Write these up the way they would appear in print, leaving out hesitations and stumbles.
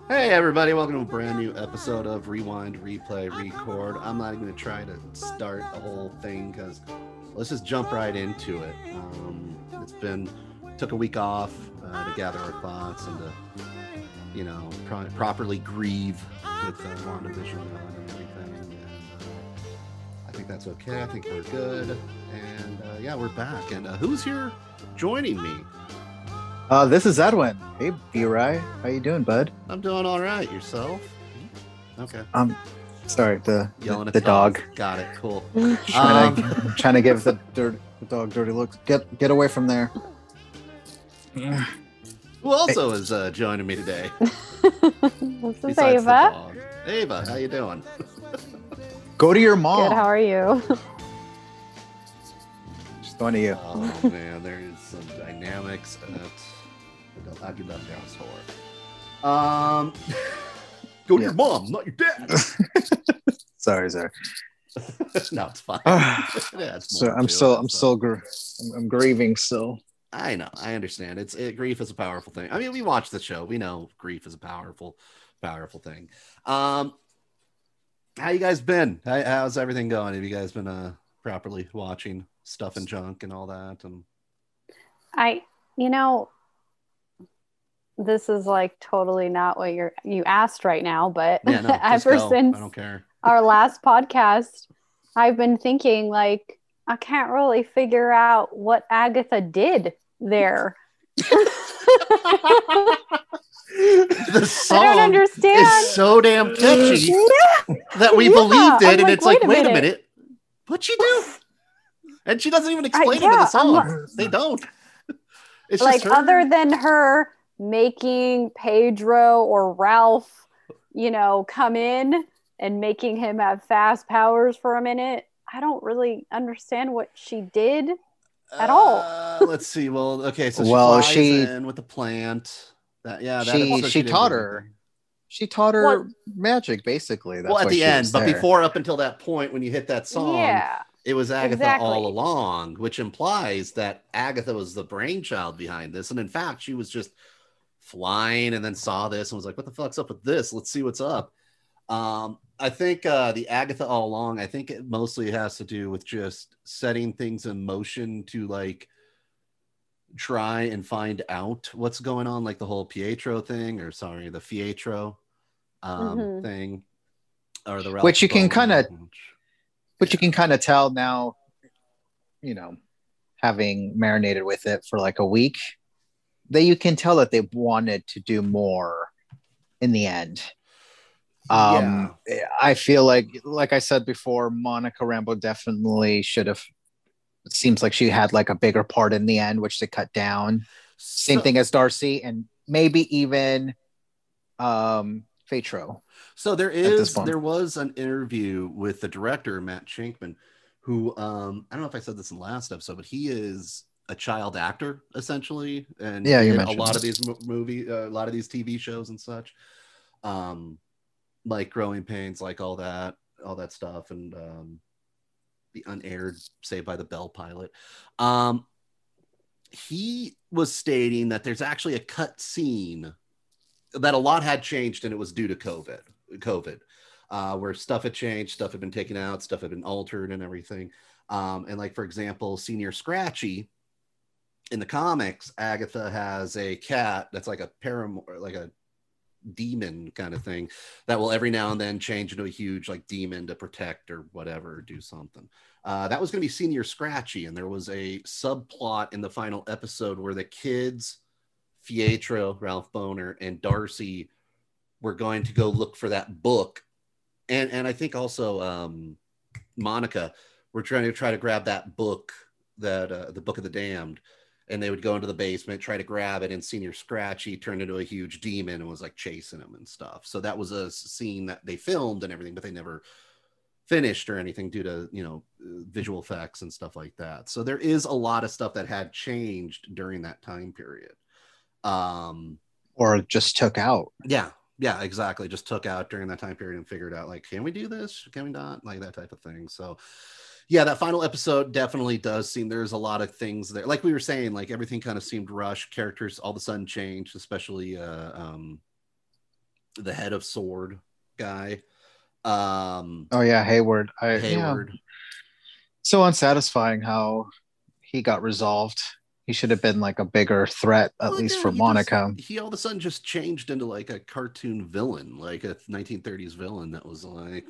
Hey everybody, welcome to a brand new episode of Rewind, Replay, Record. I'm not even going to try to start the whole thing because let's just jump right into it. It's been, took a week off to gather our thoughts and to, properly grieve with WandaVision on and everything. And I think that's okay. I think we're good. And yeah, we're back. And who's here joining me? This is Edwin. Hey, B-Ry. How you doing, bud? I'm doing all right. Yourself? Okay. Sorry, the Yelling at the dog. Got it. Cool. Trying to give the dog dirty looks. Get away from there. Who also is joining me today? This is Ava. Ava, how you doing? Go to your mom. Good, how are you? Just going to you. Oh man, there is some dynamics at the Aguilar household. Go to your mom, not your dad. Sorry. No, it's fine. Yeah, so I'm grieving still. I know, I understand. Grief is a powerful thing. I mean, we watch the show. We know grief is a powerful thing. How you guys been? How's everything going? Have you guys been properly watching Stuff and Junk and all that? And this is like totally not what you asked right now, but yeah, no, ever since I don't care. our last podcast, I've been thinking like I can't really figure out what Agatha did there. The song I don't understand. is so damn catchy that we believed it, and it's like, wait a minute, what'd she do? And she doesn't even explain it in the song. They don't. It's like just her. Other than her making Pedro or Ralph, come in and making him have fast powers for a minute. I don't really understand what she did at all. Let's see. Well, okay, so she flies in with the plant. She taught her. She taught her magic, basically. That's at the end, but before, up until that point, when you hit that song, it was Agatha all along, which implies that Agatha was the brainchild behind this. And in fact, she was just flying and then saw this and was like, what the fuck's up with this? Let's see what's up. I think the Agatha all along, I think it mostly has to do with just setting things in motion to like try and find out what's going on, like the whole Pietro thing, the Fietro thing, or the Ralph which you can kind of tell now, having marinated with it for like a week, that you can tell that they wanted to do more in the end. I feel like I said before, Monica Rambeau definitely should have. It seems like she had like a bigger part in the end, which they cut down. Same thing as Darcy, and maybe even Pietro. So there was an interview with the director Matt Shankman, who I don't know if I said this in the last episode, but he is a child actor essentially, and you a mentioned lot of these movies, a lot of these TV shows and such, like Growing Pains, like all that stuff, and the unaired Saved by the Bell pilot. He was stating that there's actually a cut scene that a lot had changed, and it was due to COVID, where stuff had changed, stuff had been taken out, stuff had been altered and everything. And like, for example, Senior Scratchy in the comics, Agatha has a cat that's like a paramour, like a demon kind of thing that will every now and then change into a huge like demon to protect or whatever, or do something. That was going to be Senior Scratchy, and there was a subplot in the final episode where the kids, Pietro, Ralph Boner, and Darcy were going to go look for that book, and I think also Monica were trying to grab that book, that the Book of the Damned. And they would go into the basement, try to grab it, and Senior Scratchy turned into a huge demon and was like chasing him and stuff. So that was a scene that they filmed and everything, but they never finished or anything due to, visual effects and stuff like that. So there is a lot of stuff that had changed during that time period. Or just took out. Yeah, exactly. Just took out during that time period and figured out like, can we do this? Can we not? Like that type of thing. So yeah, that final episode definitely does seem there's a lot of things there. Like we were saying, like everything kind of seemed rushed. Characters all of a sudden changed, especially the head of Sword guy. Oh yeah, Hayward. Hayward. So unsatisfying how he got resolved. He should have been like a bigger threat, at least for Monica. He all of a sudden just changed into like a cartoon villain, like a 1930s villain that was like,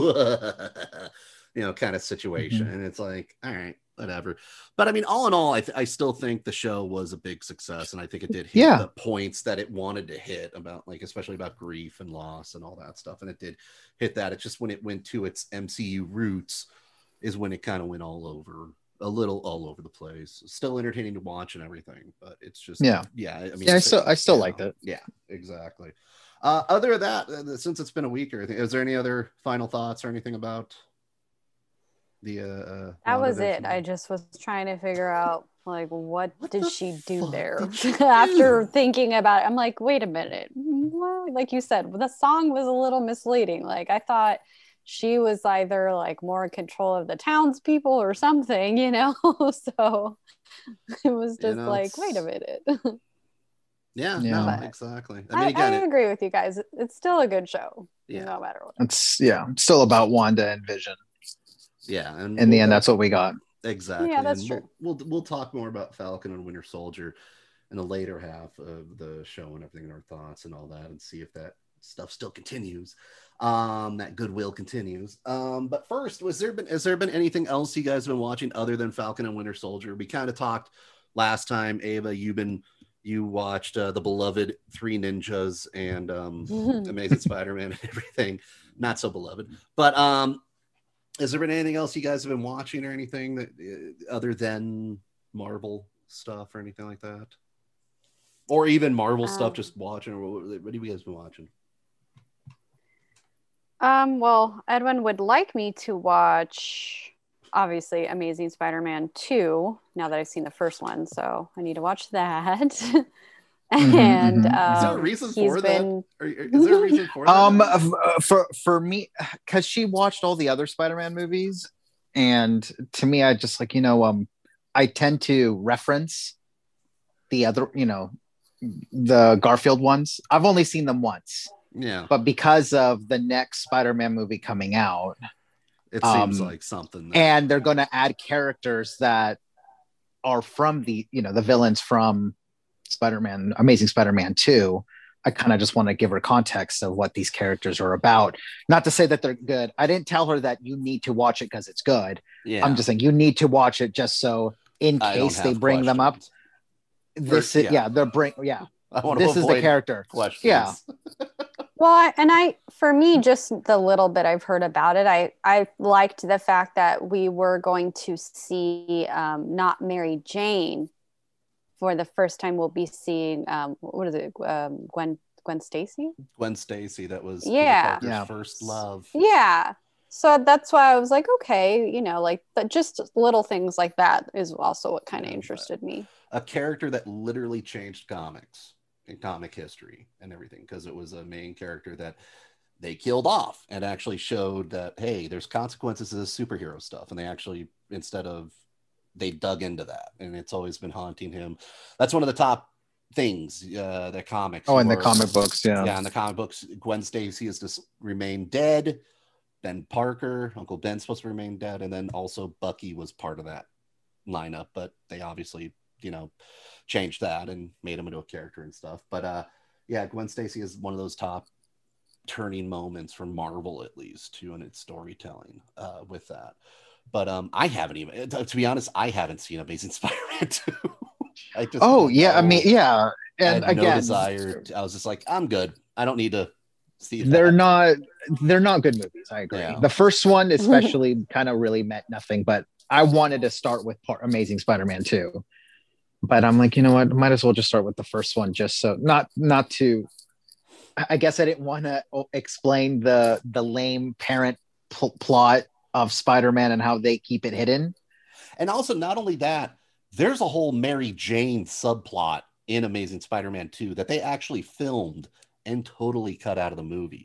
kind of situation. And it's like, all right, whatever. But I mean, all in all, I still think the show was a big success, and I think it did hit the points that it wanted to hit about, like, especially about grief and loss and all that stuff. And it did hit that. It's just when it went to its MCU roots is when it kind of went a little all over the place. Still entertaining to watch and everything, but it's just I mean, I still liked it. Yeah, exactly. Other than that, since it's been a week, is there any other final thoughts or anything about the that was it? I just was trying to figure out, like, what did she do there? After thinking about it, I'm like, wait a minute. Well, like you said, the song was a little misleading. Like, I thought she was either like more in control of the townspeople or something, so it was just like, wait a minute. No, exactly. I mean, I agree with you guys. It's still a good show, no matter what. It's still about Wanda and Vision. Yeah, and in the end, that's what we got. Exactly. Yeah, that's true. We'll talk more about Falcon and Winter Soldier in the later half of the show and everything, and our thoughts and all that, and see if that stuff still continues. That goodwill continues. But first, has there been anything else you guys have been watching other than Falcon and Winter Soldier? We kind of talked last time, Ava. You watched the beloved Three Ninjas and Amazing Spider-Man and everything. Not so beloved, but has there been anything else you guys have been watching or anything that other than Marvel stuff or anything like that, or even Marvel stuff? Just watching, or what have you guys been watching? Well, Edwin would like me to watch, obviously, Amazing Spider-Man 2, now that I've seen the first one, so I need to watch that. And is there a reason for that? Is there a reason for that? For me, because she watched all the other Spider-Man movies, and to me, I just like, I tend to reference the other, the Garfield ones. I've only seen them once. Yeah. But because of the next Spider-Man movie coming out, it seems like something. And they're going to add characters that are from the villains from Spider-Man, Amazing Spider-Man 2. I kind of just want to give her context of what these characters are about. Not to say that they're good. I didn't tell her that you need to watch it because it's good. Yeah. I'm just saying you need to watch it just so in case they bring them up. This is this is the character. Questions. Yeah. Well, for me, just the little bit I've heard about it, I liked the fact that we were going to see not Mary Jane. For the first time, we'll be seeing what is it, Gwen Stacy? Gwen Stacy, that was Peter Parker's first love. Yeah, so that's why I was like, okay, like just little things like that is also what kind of interested me. A character that literally changed comics and comic history and everything, because it was a main character that they killed off and actually showed that, hey, there's consequences to this superhero stuff, and they actually, they dug into that, and it's always been haunting him. That's one of the top things, the comics. Oh, in the comic books, yeah. Yeah, in the comic books, Gwen Stacy is to remain dead. Ben Parker, Uncle Ben's supposed to remain dead, and then also Bucky was part of that lineup, but they obviously, changed that and made him into a character and stuff. But Gwen Stacy is one of those top turning moments for Marvel, at least, too, in its storytelling with that. But I haven't even, to be honest, I haven't seen Amazing Spider-Man 2. And again, no desire. I was just like, I'm good. I don't need to see that. They're not good movies. I agree. Yeah. The first one, especially, kind of really meant nothing. But I wanted to start with Amazing Spider-Man 2. But I'm like, you know what? Might as well just start with the first one, just so not to. I guess I didn't want to explain the lame parent plot of Spider-Man and how they keep it hidden. And also, not only that, there's a whole Mary Jane subplot in Amazing Spider-Man 2 that they actually filmed and totally cut out of the movie.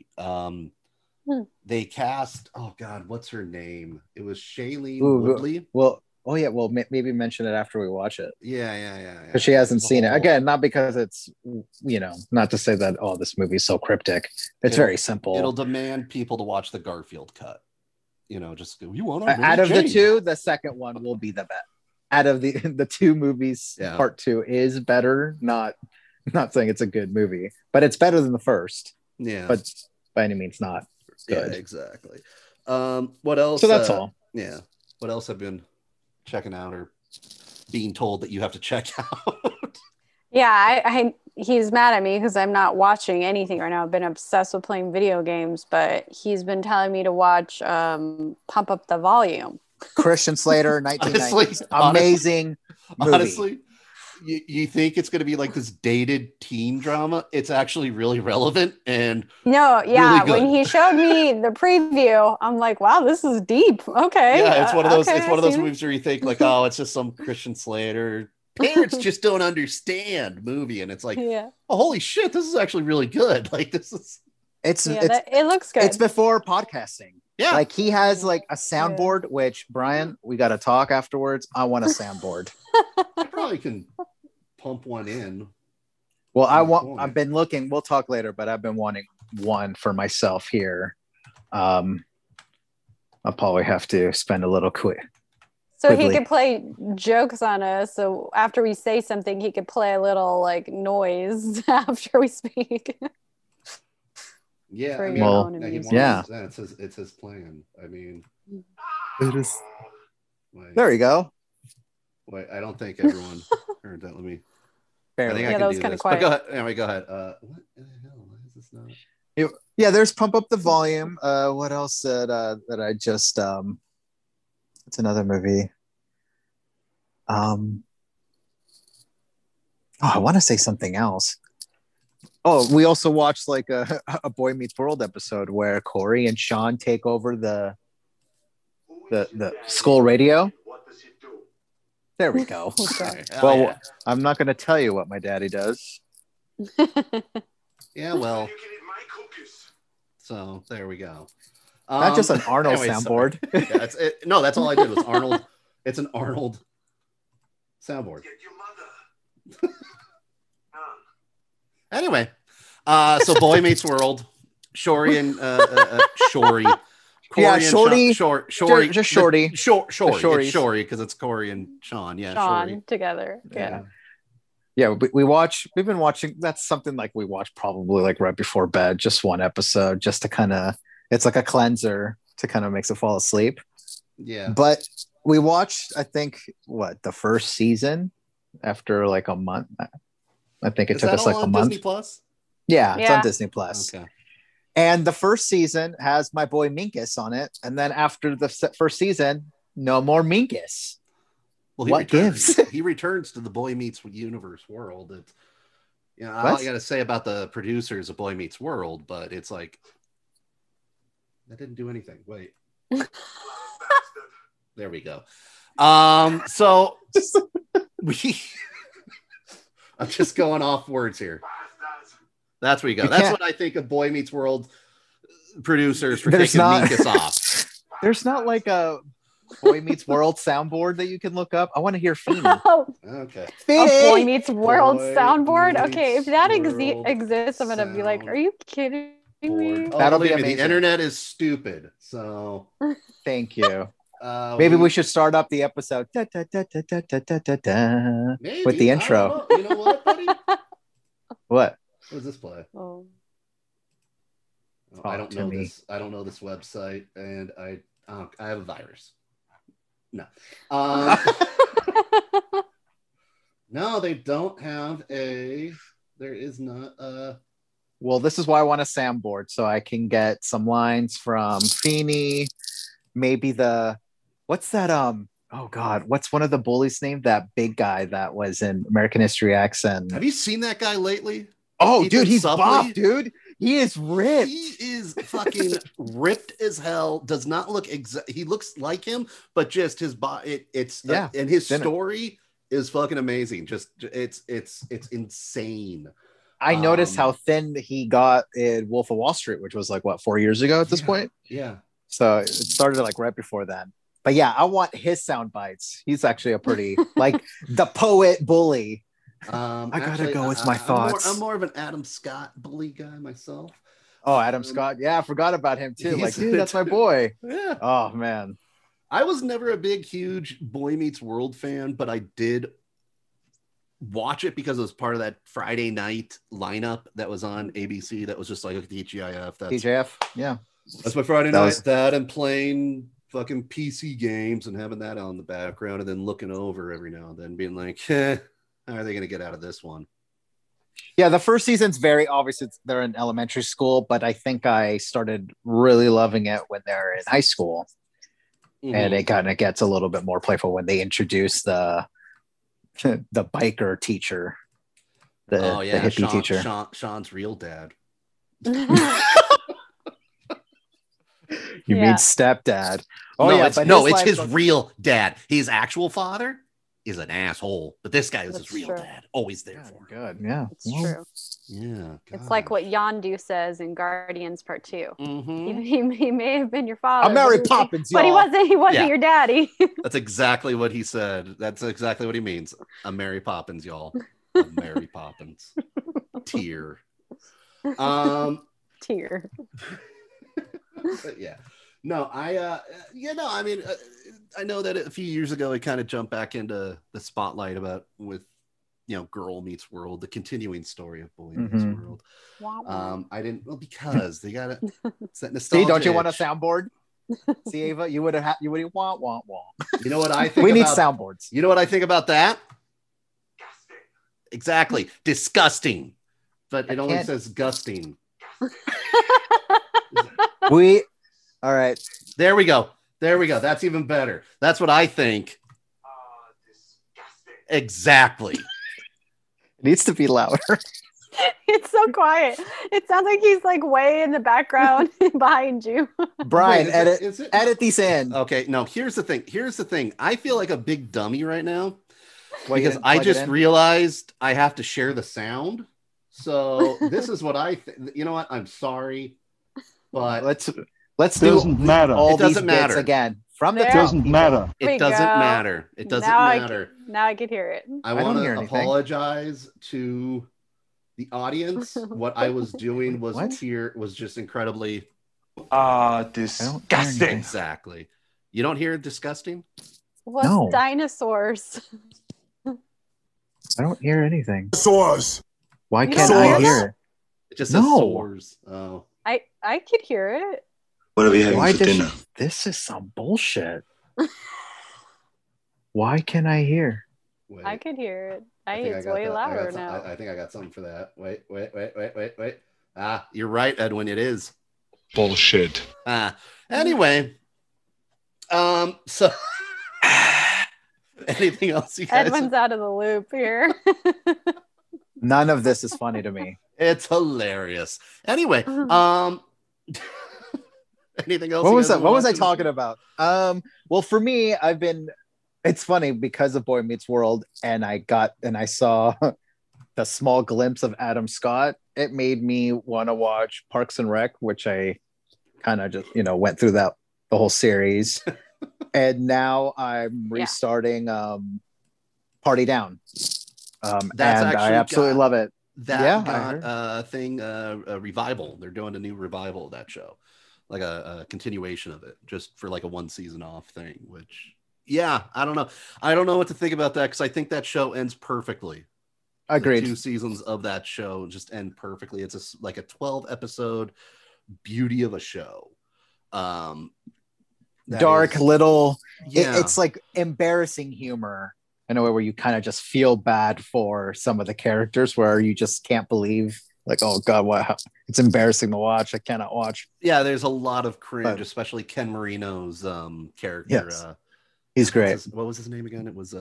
They cast, oh God, what's her name? It was Shailene Woodley. Well, Oh yeah, well maybe mention it after we watch it Yeah. because she hasn't The seen it. whole- Again, not because it's not to say that this movie is so cryptic. It's It'll- very simple. It'll demand people to watch the Garfield cut. Just go, you want Out of the two, the second one will be the best. Out of the two movies, Yeah. part 2 is better. Not saying it's a good movie, but it's better than the first. Yeah, But by any means not good. Yeah, exactly. What else? So that's all. Yeah. What else have been checking out or being told that you have to check out? Yeah, he's mad at me because I'm not watching anything right now. I've been obsessed with playing video games, but he's been telling me to watch Pump Up the Volume. Christian Slater, 1990s. Amazing movie. Honestly, you think it's going to be like this dated teen drama? It's actually really relevant and No, yeah. really good. When he showed me the preview, I'm like, wow, this is deep. Okay. yeah, it's one of those. okay, It's one of those I see. movies where you think like, oh, it's just some Christian Slater. Parents just don't understand movie, and it's like, Yeah. oh, holy shit, this is actually really good. Like this is, It's It looks good. it's before podcasting. yeah. Like he has like a soundboard, which Brian, we got to talk afterwards. I want a soundboard. I probably can pump one in. Well, Point. I've been looking. We'll talk later, but I've been wanting one for myself here. I'll probably have to spend a little quick. so he quickly. could play jokes on us. So after we say something, he could play a little like noise after we speak. Yeah, For I mean, your Well, own he amusement. wants- yeah. it's his plan. I mean, wait, There you go. wait, I don't think everyone heard that. Let me. I Barely. think Yeah, I can that was do kinda this. quiet. But go ahead. Anyway, go ahead. What the hell? Why is this not? Yeah, there's Pump Up the Volume. What else that I just it's another movie. I want to say something else. Oh, we also watched like a Boy Meets World episode where Corey and Sean take over the school radio. There we go. Okay. Hell Well, yeah. I'm not going to tell you what my daddy does. Yeah, well, so there we go. Not just an Arnold anyway, soundboard. Yeah, no, that's all I did was Arnold. It's an Arnold soundboard. Anyway, so Boy Meets World, Shori and Shori. Corey Yeah, and Shorty. Shori, Just Shorty. Shori, Shorties. it's Shori because it's Corey and Sean. Yeah, Sean Shori. together. Yeah. Yeah, we've been watching. That's something like we watch probably like right before bed, just one episode, just to kind of, it's like a cleanser to kind of makes it fall asleep. Yeah. But we watched, I think, the first season after like a month. I think it Is took that us all like a on month. Disney Plus? Yeah, it's Yeah. on Disney Plus. Okay. And the first season has my boy Minkus on it, and then after the first season, no more Minkus. Well, he What returns. gives? He returns to the Boy Meets Universe world. It's, all What? I got to say about the producers of Boy Meets World, but it's like that didn't do anything. Wait, there we go. So we. I'm just going off words here. That's where you go. You That's can't- what I think of Boy Meets World producers for There's taking not- Minkus off. There's not like a Boy Meets World soundboard that you can look up. I want to hear Feeny. Oh, Okay. a Feeny! Boy Meets World Boy soundboard. Okay, if that Meets World exists, I'm gonna be like, sound are you kidding me? Oh, That'll be believe me, amazing. The internet is stupid. So Thank you. Maybe we should start up the episode da, da, da, da, da, da, da, da, da, maybe, with the I don't intro. know. You know what, buddy? What What? does this play? Oh. Oh, Talk I don't to know me. this. I don't know this website, and I have a virus. No. No, they don't have a. There is not a. Well, this is why I want a soundboard so I can get some lines from Feeny. Maybe what's that? Oh God, what's one of the bullies' name? That big guy that was in American History X and Have you seen that guy lately? oh, Ethan dude, he's Suplee? buff, dude. He is ripped. He is fucking ripped as hell. Does not look he looks like him, but just his body. It's Yeah, and his thinner. story is fucking amazing. Just it's insane. I noticed how Um, thin he got in Wolf of Wall Street, which was like what 4 years ago at this Yeah. point. Yeah, So it started like right before then. But yeah, I want his sound bites. He's actually a pretty like the poet bully. I gotta go with my thoughts. I'm more of an Adam Scott bully guy myself. Oh, Adam Scott. Yeah, I forgot about him too. Like, he's- dude, that's my boy. Yeah. Oh man. I was never a big, huge Boy Meets World fan, but I did watch it because it was part of that Friday night lineup that was on ABC. That was just like TGIF. TJF. Yeah. That's my Friday That night. was- That and playing fucking PC games and having that on the background, and then looking over every now and then, being like, how are they going to get out of this one? Yeah, the first season's very obvious. They're in elementary school, but I think I started really loving it when they're in high school. And it kind of gets a little bit more playful when they introduce the biker teacher, the hippie teacher. Sean's real dad. You mean stepdad? Oh no, yeah, it's his real dad. His actual father is an asshole, but this guy is his real dad. Always there for him. Good, yeah, It's true. Yeah, it's like what Yondu says in Guardians Part 2. Mm-hmm. He may have been your father. I'm Mary Poppins, but he y'all. wasn't your daddy. That's exactly what he said. That's exactly what he means. I'm Mary Poppins, y'all. I'm Mary Poppins. Tear. Tear. But yeah. No, I mean, I know that a few years ago it kind of jumped back into the spotlight with Girl Meets World, the continuing story of Boy Meets World. I didn't, because they got it's that nostalgia. See, don't you want a soundboard? See, Ava, you would want. You know what I think? We need soundboards. You know what I think about that? Exactly, disgusting. But it only says gusting. All right. There we go. That's even better. That's what I think. Exactly. It needs to be louder. It's so quiet. It sounds like he's like way in the background behind you. Brian, Wait, is it? edit these in. Okay, no, here's the thing. I feel like a big dummy right now because you I plug it just in? realized I have to share the sound. So this is what I think. You know what? I'm sorry, but let's do matter. all It doesn't these matter. bits again from the There. top. Doesn't matter. it doesn't matter. It doesn't matter. Now I can hear it. I don't want hear to anything. apologize to the audience. What I was doing was What? was just incredibly Disgusting. exactly. You don't hear disgusting? What's No. dinosaurs? I don't hear anything. Source. Why You can't don't I hear hear it? It just says No. sores. Oh, I could hear it. What are we having Why for does dinner? this is some bullshit? Why can I hear? wait. I could hear it. I think It's got way that. louder now. I think I got something for that. Wait. Ah, you're right, Edwin. It is. Bullshit. Anyway, so anything else you guys? Edwin's out of the loop here. None of this is funny to me. It's hilarious. Anyway, anything else? What you was guys that? What was I watching? talking about? Well, for me, it's funny because of Boy Meets World, and I saw the small glimpse of Adam Scott. It made me want to watch Parks and Rec, which I kind of just, went through the whole series. And now I'm restarting Party Down. And I actually absolutely love it. That Yeah, I got a revival. They're doing a new revival of that show, like a continuation of it, just for like a one season off thing. Which, yeah, I don't know what to think about that, because I think that show ends perfectly. Agreed. The 2 seasons of that show just end perfectly. It's like a 12 episode beauty of a show. Dark little. Yeah. It's like embarrassing humor in a way where you kind of just feel bad for some of the characters, where you just can't believe, like, oh god, wow, it's embarrassing to watch. I cannot watch. Yeah, there's a lot of cringe, But- especially Ken Marino's character. Yes. He's great. What was his name again? It was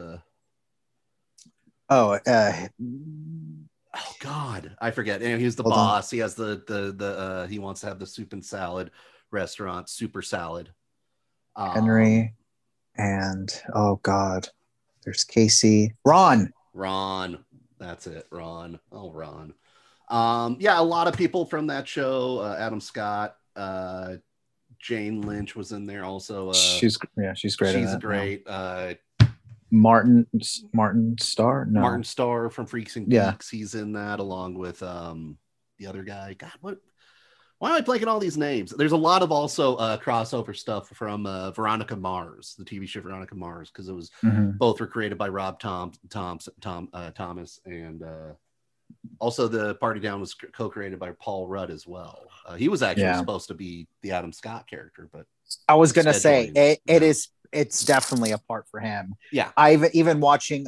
Oh, oh god, I forget. Anyway, he's the Hold on. boss. He has the he wants to have the soup and salad restaurant, Super Salad. Henry, and oh god, there's Casey, Ron. That's it, Ron. Oh, Ron. Yeah, a lot of people from that show, Adam Scott, Jane Lynch was in there also. She's great. She's great. Martin Starr. No. Martin Starr from Freaks and Geeks. He's in that along with the other guy. God, what? Why am I blanking all these names? There's a lot of also crossover stuff from Veronica Mars, the TV show Veronica Mars, because it was both were created by Rob Thomas, and also the Party Down was co-created by Paul Rudd as well. He was actually supposed to be the Adam Scott character, but I was gonna say it's definitely a part for him. Yeah, I've even watching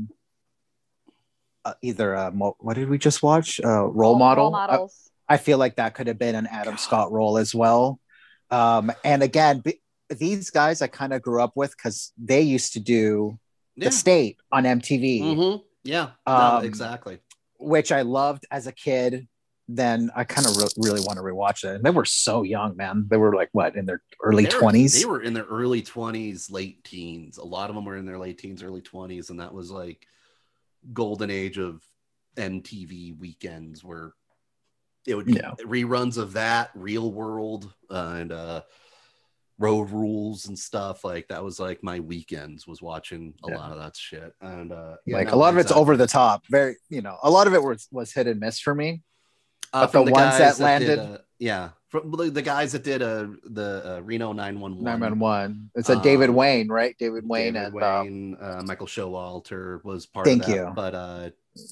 what did we just watch? Role Model. I feel like that could have been an Adam Scott role as well. And again, these guys I kind of grew up with because they used to do The State on MTV. Mm-hmm. Yeah, no, exactly. Which I loved as a kid. Then I kind of really want to rewatch it. And they were so young, man. They were like, what, in their early 20s? They were in their early 20s, late teens. A lot of them were in their late teens, early 20s. And that was like golden age of MTV weekends where it would be reruns of that, Real World, and Road Rules and stuff. Like that was like my weekends was watching a lot of that shit. And a lot of it's over the top. Very, a lot of it was hit and miss for me. But the ones that landed, from the guys that did the Reno 911. 911. It's a David Wayne, right? David Wayne, Michael Showalter was part of that. Thank you. But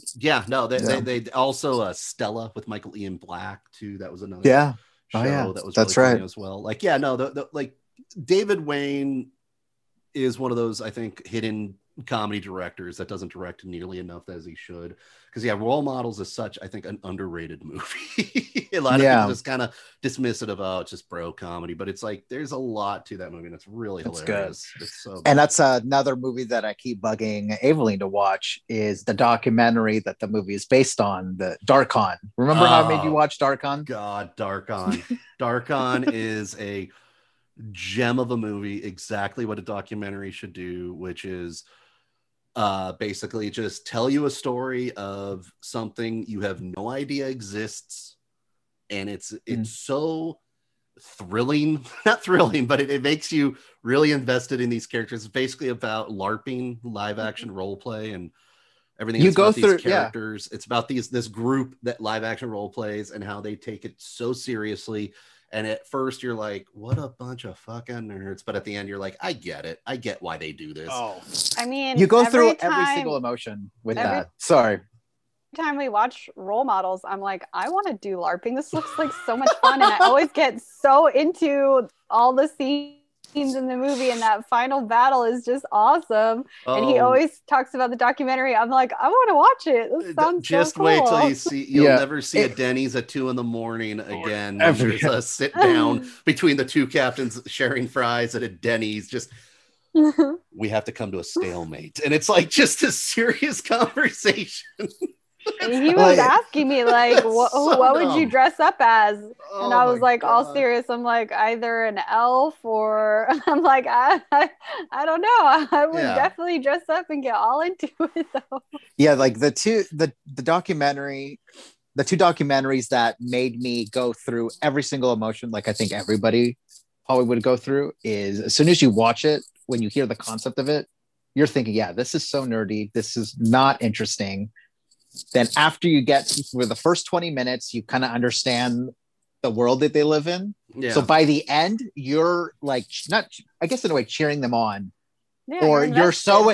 they also Stella with Michael Ian Black too. That was another show that was that's really right as well. Like like David Wayne is one of those, I think, hidden comedy directors that doesn't direct nearly enough as he should, because Role Models is such, I think, an underrated movie. A lot of people just kind of dismiss it about it's just bro comedy, but it's like there's a lot to that movie and it's really hilarious. It's so good. And that's another movie that I keep bugging Aveline to watch is the documentary that the movie is based on, the Darkon. Remember how I made you watch Darkon? God, Darkon. Darkon is a gem of a movie, exactly what a documentary should do, which is basically just tell you a story of something you have no idea exists, and it's so thrilling, not thrilling, but it makes you really invested in these characters. It's basically about LARPing, live action role play, and everything you go through these characters. It's about this group that live action role plays and how they take it so seriously. And at first you're like, what a bunch of fucking nerds. But at the end, you're like, I get it. I get why they do this. Oh, I mean, you go through every single emotion with that. Sorry. Every time we watch Role Models, I'm like, I want to do LARPing. This looks like so much fun. And I always get so into all the scenes in the movie, and that final battle is just awesome. And he always talks about the documentary. I'm like, I want to watch it. This sounds just so cool. Wait till you see. You'll never see a Denny's at 2 a.m. again. There's a sit down between the two captains sharing fries at a Denny's. Just we have to come to a stalemate, and it's like just a serious conversation. And he was asking me like, what would you dress up as? And I was like, all serious. I'm like, either an elf or I'm like, I don't know. I would definitely dress up and get all into it though. Yeah, like the two documentaries that made me go through every single emotion, like I think everybody probably would go through, is as soon as you watch it, when you hear the concept of it, you're thinking, yeah, this is so nerdy. This is not interesting. Then after you get through the first 20 minutes, you kind of understand the world that they live in. Yeah. So by the end, you're like, not, I guess in a way, cheering them on. Yeah, or you're so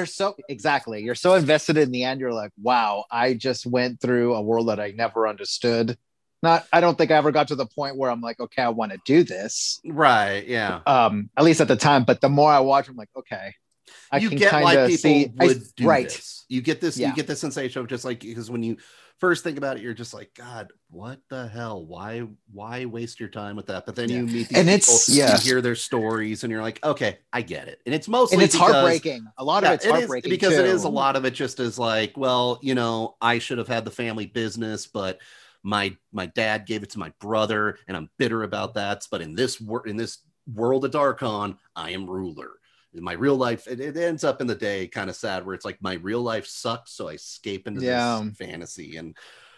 invested in the end. You're like, wow, I just went through a world that I never understood. I don't think I ever got to the point where I'm like, okay, I want to do this. Right. Yeah. At least at the time. But the more I watch, I'm like, okay. You get why people would do this. You get this. You get the sensation of just like, because when you first think about it, you're just like, God, what the hell? Why waste your time with that? But then you meet these people, you hear their stories, and you're like, okay, I get it. And it's mostly heartbreaking. A lot of it's heartbreaking because it is a lot of it just is like, well, I should have had the family business, but my dad gave it to my brother, and I'm bitter about that. But in this world of Darkon, I am ruler. In my real life, it ends up in the day kind of sad where it's like my real life sucks, so I escape into this fantasy. And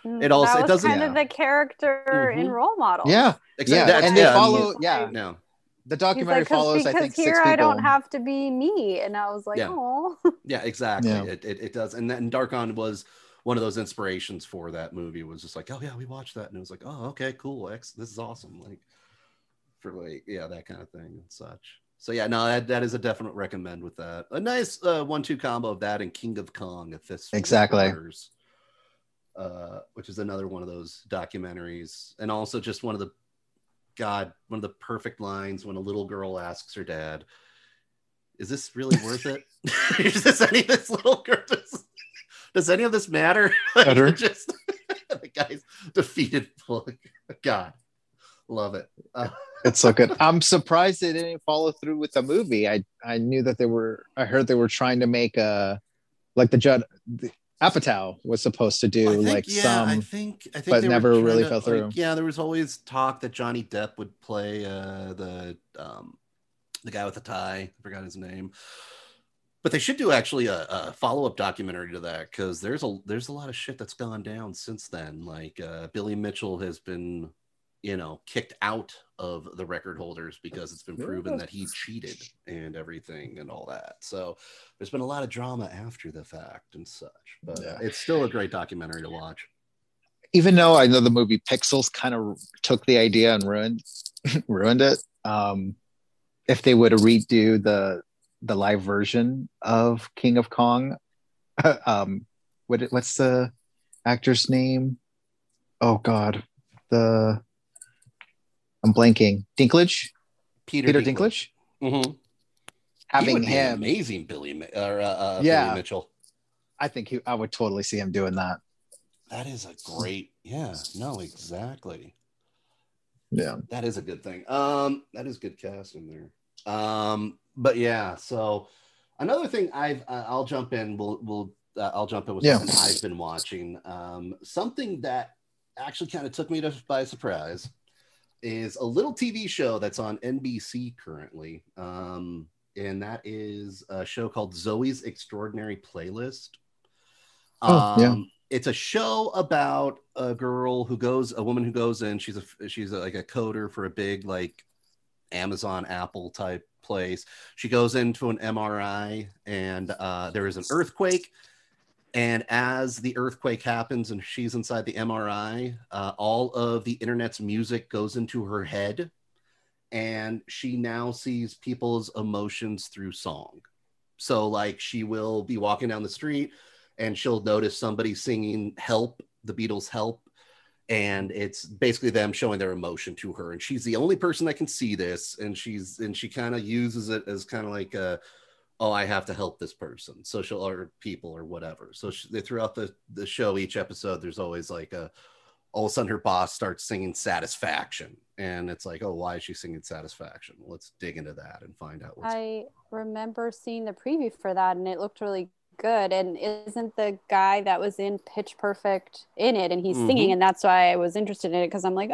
It also that it was doesn't. kind of the character in Role Models. Yeah, and they follow. Yeah, no. The He's documentary like, follows. I because think here 6 I people. don't have to be me, and I was like, Yeah. oh, Yeah, exactly. Yeah. It does, and then Darkon was one of those inspirations for that movie. It was just like, oh yeah, we watched that, and it was like, oh okay, cool, this is awesome. Like for like that kind of thing and such. So yeah, no, that is a definite recommend with that. A nice 1-2 combo of that and King of Kong, A Fistful Exactly. of Dollars, which is another one of those documentaries, and also just one of the perfect lines when a little girl asks her dad, "Is this really worth it? Does any of this little girl does any of this matter?" Just the guy's defeated. God, love it. It's so good. I'm surprised they didn't follow through with the movie. I knew that I heard they were trying to make like the Apatow was supposed to do I think but they never were really fell through. There was always talk that Johnny Depp would play the guy with the tie. I forgot his name. But they should do actually a follow-up documentary to that, because there's a lot of shit that's gone down since then. Like Billy Mitchell has been, kicked out of the record holders because it's been proven that he cheated and everything and all that. So there's been a lot of drama after the fact and such. But it's still a great documentary to watch. Even though I know the movie Pixels kind of took the idea and ruined it. If they would redo the live version of King of Kong, what's the actor's name? Oh God, I'm blanking. Dinklage, Peter Dinklage. Mm-hmm. Having him, amazing Billy Mitchell. I think I would totally see him doing that. That is a great, exactly. Yeah, that is a good thing. That is good casting there. But yeah, so another thing I'll jump in. I'll jump in with something I've been watching. Something that actually kind of took me by surprise is a little TV show that's on NBC currently. And that is a show called Zoe's Extraordinary Playlist. It's a show about a woman who goes in. She's like a coder for a big like Amazon, Apple type place. She goes into an MRI, and there is an earthquake. And as the earthquake happens and she's inside the MRI, all of the internet's music goes into her head, and she now sees people's emotions through song. So like she will be walking down the street and she'll notice somebody singing Help, the Beatles' Help, and it's basically them showing their emotion to her, and she's the only person that can see this, and she kind of uses it as kind of like I have to help this person, or people or whatever. So throughout the show, each episode, there's always like all of a sudden her boss starts singing Satisfaction, and it's like, oh, why is she singing Satisfaction? Well, let's dig into that and find out I remember seeing the preview for that, and it looked really good. And isn't the guy that was in Pitch Perfect in it, and he's singing, and that's why I was interested in it, because I'm like,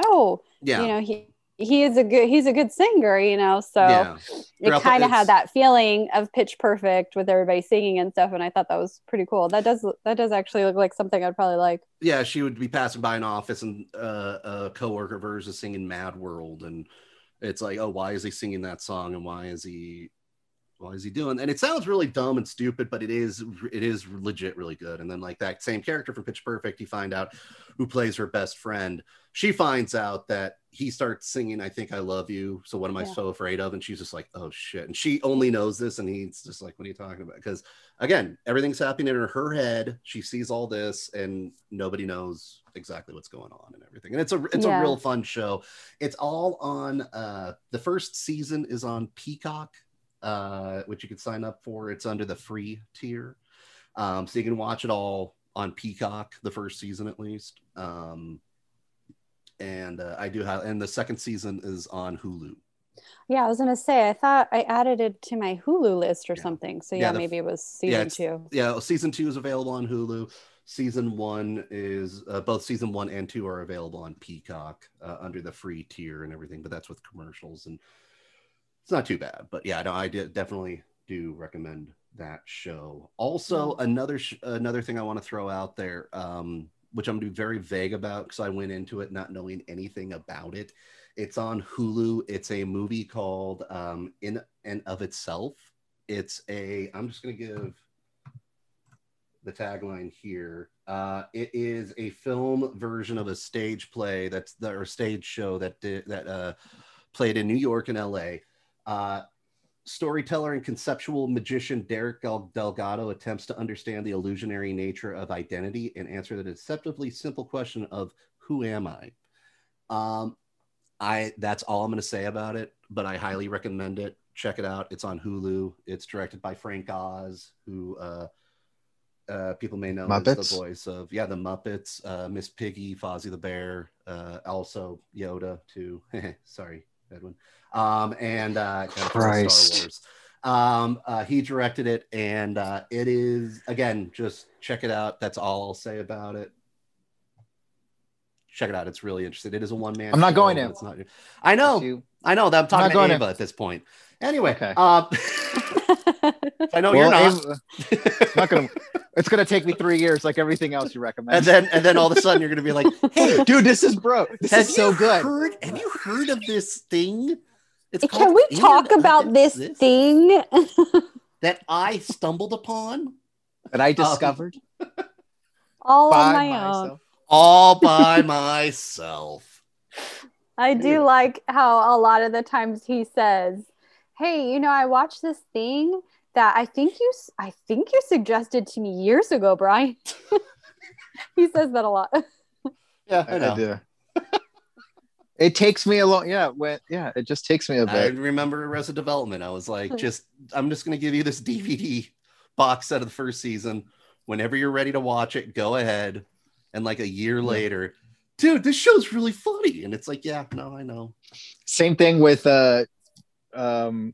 he's a good singer, so it kind of had that feeling of Pitch Perfect with everybody singing and stuff, and I thought that was pretty cool. That does actually look like something I'd probably like. Yeah, she would be passing by an office, and a coworker of hers is singing Mad World, and it's like, oh, why is he singing that song, and why is he doing? And it sounds really dumb and stupid, but it is legit really good. And then like that same character from Pitch Perfect, you find out who plays her best friend. She finds out that he starts singing I Think I Love You, so what am I so afraid of? And she's just like, oh shit. And she only knows this, and he's just like, what are you talking about? Because again, everything's happening in her head. She sees all this, and nobody knows exactly what's going on and everything. And it's a real fun show. It's all on the first season is on Peacock, which you can sign up for. It's under the free tier, so you can watch it all on Peacock, the first season at least. And the second season is on Hulu. Yeah, I was gonna say, I thought I added it to my Hulu list or something. So maybe it was season 2. Yeah, season 2 is available on Hulu. Season 1 is both season 1 and 2 are available on Peacock under the free tier and everything, but that's with commercials, and it's not too bad. But yeah, no, I definitely do recommend that show. Also, another thing I want to throw out there, which I'm going to be very vague about because I went into it not knowing anything about it. It's on Hulu. It's a movie called In and of Itself. I'm just going to give the tagline here. It is a film version of a stage play or stage show that played in New York and LA. Storyteller and conceptual magician Derek Delgado attempts to understand the illusionary nature of identity and answer the deceptively simple question of who am I? That's all I'm going to say about it, but I highly recommend it. Check it out. It's on Hulu. It's directed by Frank Oz, who people may know Muppets? as the voice of the Muppets, Miss Piggy, Fozzie the Bear, also Yoda too. Sorry, Edwin. And Christ. Star Wars. He directed it, and it is, again, just check it out. That's all I'll say about it. Check it out. It's really interesting. It is a one-man. I'm not going to. It's not. I know that I'm talking to Ava at this point. Anyway, Okay. I know you're not. Not gonna. It's gonna take me 3 years, like everything else you recommend. And then all of a sudden you're gonna be like, "Hey, dude, this is so good." Have you heard of this thing? Can we talk about this thing that I stumbled upon? That I discovered all on my own. All by myself. I do like how a lot of the times he says, "Hey, I watched this thing that I think you suggested to me years ago, Brian." He says that a lot. Yeah, I do. It takes me a long, it just takes me a bit. I remember Arrested Development. I was like, I'm just going to give you this DVD box set of the first season. Whenever you're ready to watch it, go ahead. And like a year later, dude, this show's really funny. And it's like, I know. Same thing with BSG,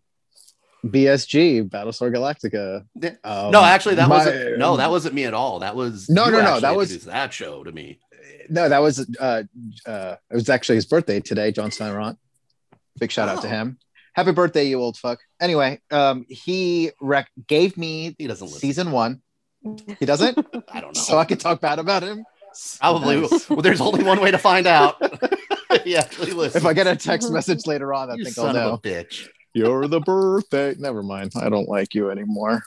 Battlestar Galactica. No, actually, that wasn't me at all. That was no. That was that show to me. No, that was it was actually his birthday today, John Steinront. Big shout out to him. Happy birthday, you old fuck. Anyway, he gave me season 1. He doesn't? I don't know. So I could talk bad about him? Probably. Nice. Well, there's only one way to find out. He actually listens. If I get a text message later on, I think I'll know. Of a bitch. You're the birthday. Never mind. I don't like you anymore.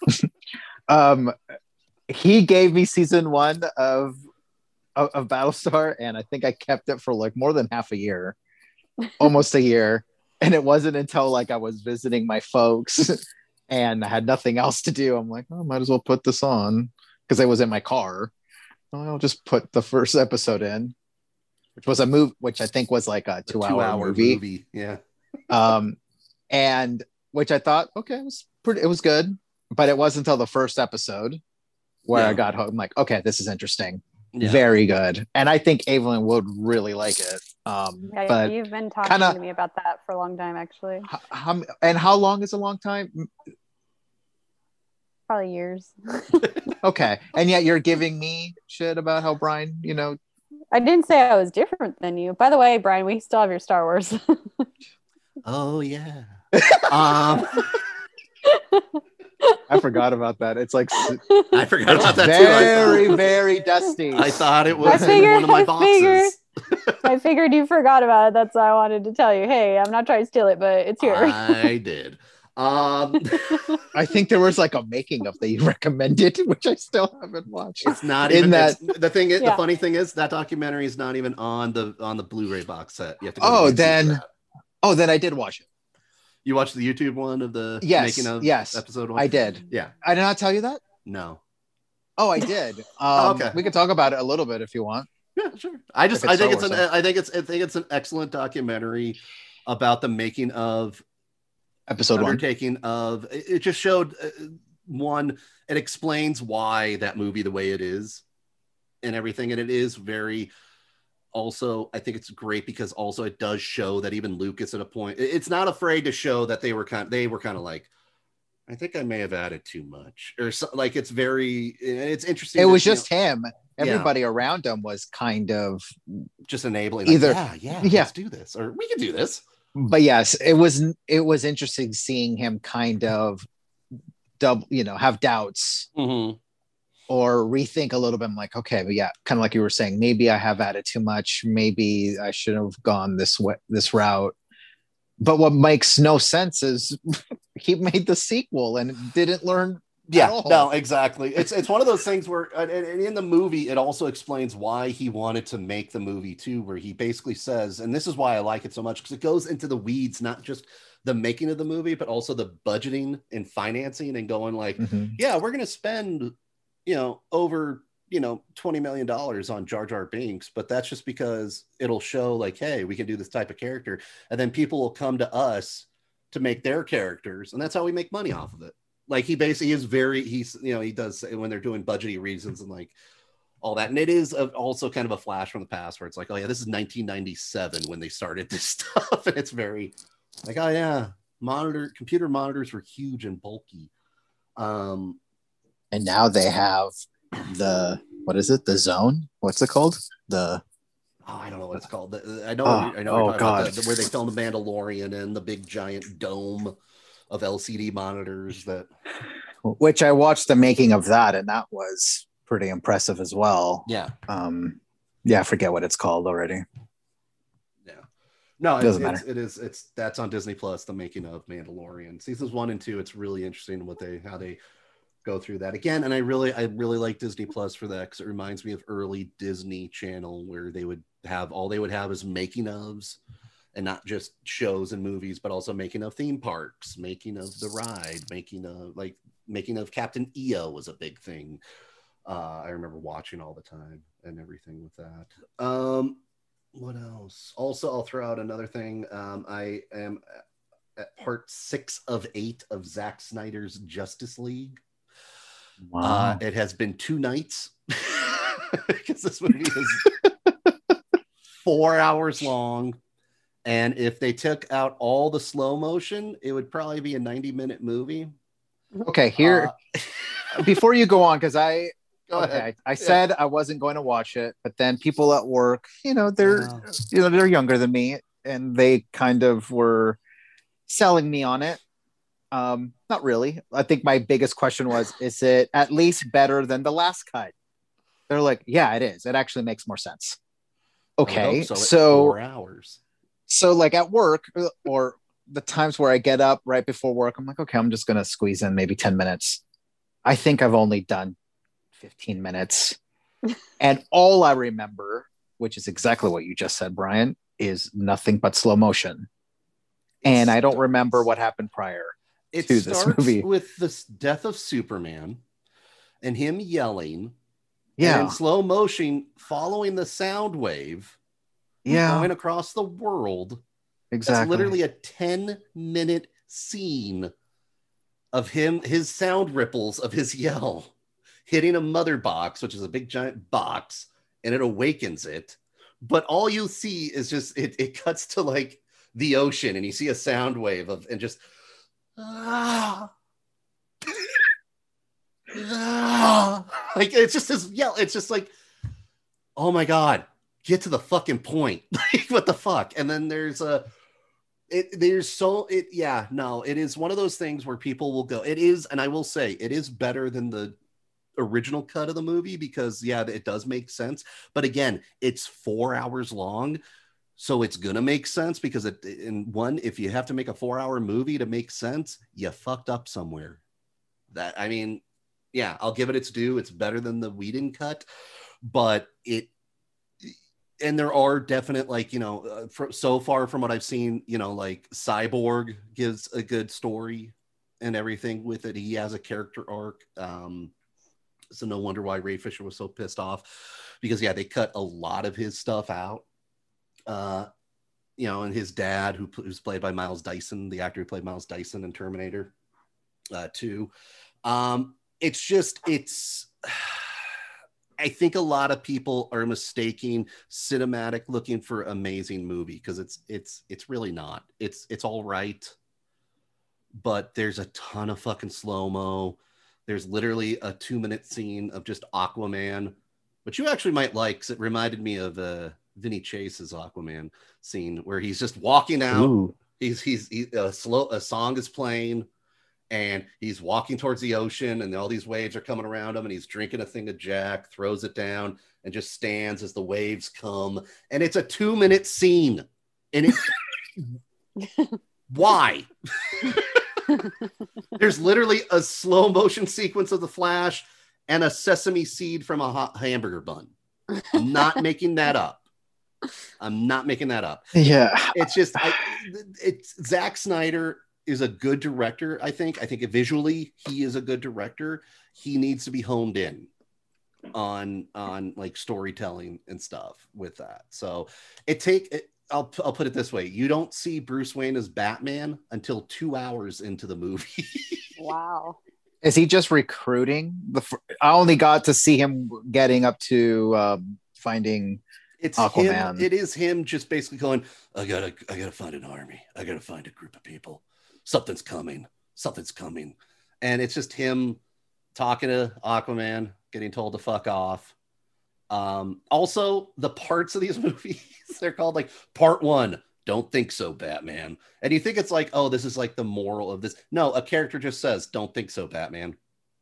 He gave me season 1 of Battlestar, and I think I kept it for like more than half a year, almost a year. And it wasn't until like I was visiting my folks and I had nothing else to do. I'm like, might as well put this on because I was in my car. I'll just put the first episode in, which was a movie, which I think was like a 2-hour movie. Yeah. And which I thought, it was good, but it wasn't until the first episode where I got home. I'm like, okay, this is interesting. Yeah. Very good. And I think Evelyn would really like it. But you've been talking to me about that for a long time, actually. How long is a long time? Probably years. Okay. And yet you're giving me shit about how Brian, I didn't say I was different than you. By the way, Brian, we still have your Star Wars. Oh, yeah. I forgot about that. It's like I forgot about that very, too. Very dusty. I thought it was in one of my boxes. I figured you forgot about it. That's why I wanted to tell you. Hey, I'm not trying to steal it, but it's here. I did. I think there was like a making of that you recommended, which I still haven't watched. It's not even that. The thing is, the funny thing is that documentary is not even on the Blu-ray box set. You have to go then I did watch it. You watched the YouTube one of the making of episode 1? I did. Yeah. I did not tell you that? No. Oh, I did. Okay. We can talk about it a little bit if you want. Yeah, sure. I think it's an excellent documentary about the making of episode 1. It just showed it explains why that movie the way it is and everything, and it is very. Also, I think it's great because also it does show that even Lucas at a point, it's not afraid to show that they were kind of like, I think I may have added too much, or so, like it's interesting. It was just him. Everybody around him was kind of just enabling. Either, let's do this, or we can do this. But yes, it was interesting seeing him kind of have doubts. Mm-hmm. or rethink a little bit. I'm like, okay, but yeah, kind of like you were saying, maybe I have added too much. Maybe I should have gone this route. But what makes no sense is he made the sequel and didn't learn. Yeah, no, exactly. It's one of those things where, and in the movie, it also explains why he wanted to make the movie too, where he basically says, and this is why I like it so much, because it goes into the weeds, not just the making of the movie, but also the budgeting and financing and going like, yeah, we're going to spend, over, $20 million on Jar Jar Binks, but that's just because it'll show like, hey, we can do this type of character. And then people will come to us to make their characters. And that's how we make money off of it. Like he basically is he does when they're doing budgetary reasons and like all that. And it is also kind of a flash from the past where it's like, oh yeah, this is 1997 when they started this stuff. And it's very like, oh yeah, computer monitors were huge and bulky. And now they have what is it? The Zone? What's it called? I don't know what it's called. I know. Oh God. Where they filmed the Mandalorian and the big giant dome of LCD monitors which I watched the making of that, and that was pretty impressive as well. Yeah. I forget what it's called already. Yeah. No, it doesn't matter. That's on Disney Plus, the making of Mandalorian. Seasons 1 and 2, it's really interesting how they go through that again. And I really like Disney Plus for that, because it reminds me of early Disney Channel where they would have is making ofs. And not just shows and movies, but also making of theme parks, making of the ride, making of Captain EO was a big thing. I remember watching all the time and everything with that. What else? Also, I'll throw out another thing. I am at part 6 of 8 of Zack Snyder's Justice League. Wow. It has been 2 nights because this movie is 4 hours long. And if they took out all the slow motion, it would probably be a 90-minute movie. Okay, here, before you go on, because I said I wasn't going to watch it, but then people at work, they're younger than me, and they kind of were selling me on it. Not really. I think my biggest question was, is it at least better than the last cut? They're like, yeah, it is. It actually makes more sense. Okay, so 4 hours. So like at work or the times where I get up right before work, I'm like, okay, I'm just going to squeeze in maybe 10 minutes. I think I've only done 15 minutes. And all I remember, which is exactly what you just said, Brian, is nothing but slow motion. And I don't remember what happened prior to this movie. With the death of Superman and him yelling. Yeah. And in slow motion, following the sound wave. Going across the world. Exactly. It's literally a 10-minute scene of his sound ripples of his yell hitting a mother box, which is a big giant box, and it awakens it. But all you see is just it cuts to like the ocean, and you see a sound wave and just like it's just this yell. It's just like, oh my God. Get to the fucking point. Like, what the fuck? And then it is one of those things where people will go, it is, and I will say it is better than the original cut of the movie because it does make sense. But again, it's 4 hours long. So it's going to make sense because if you have to make a 4-hour movie to make sense, you fucked up somewhere. I'll give it its due. It's better than the Whedon cut, but and there are definite, so far from what I've seen, like Cyborg gives a good story and everything with it. He has a character arc. So no wonder why Ray Fisher was so pissed off because, they cut a lot of his stuff out. And his dad, who's played by Miles Dyson, the actor who played Miles Dyson in Terminator 2. I think a lot of people are mistaking cinematic looking for amazing movie because it's really not. It's all right, but there's a ton of fucking slow-mo. There's literally a 2-minute scene of just Aquaman, which you actually might like because it reminded me of Vinny Chase's Aquaman scene where he's just walking out. Ooh. A song is playing, and he's walking towards the ocean, and all these waves are coming around him, and he's drinking a thing of Jack, throws it down, and just stands as the waves come. And it's a 2-minute scene. And it why? There's literally a slow motion sequence of the Flash and a sesame seed from a hot hamburger bun. I'm not making that up. Yeah. It's just it's Zack Snyder is a good director. I think visually he is a good director. He needs to be honed in on like storytelling and stuff with that. So I'll put it this way: you don't see Bruce Wayne as Batman until 2 hours into the movie. Wow. Is he just recruiting? I only got to see him getting up to finding It's Aquaman. him. It is him just basically going, I gotta find an army. I gotta find a group of people. Something's coming. And it's just him talking to Aquaman, getting told to fuck off. Also, the parts of these movies, they're called like part 1, don't think so, Batman. And you think it's like, oh, this is like the moral of this. No, a character just says, don't think so, Batman.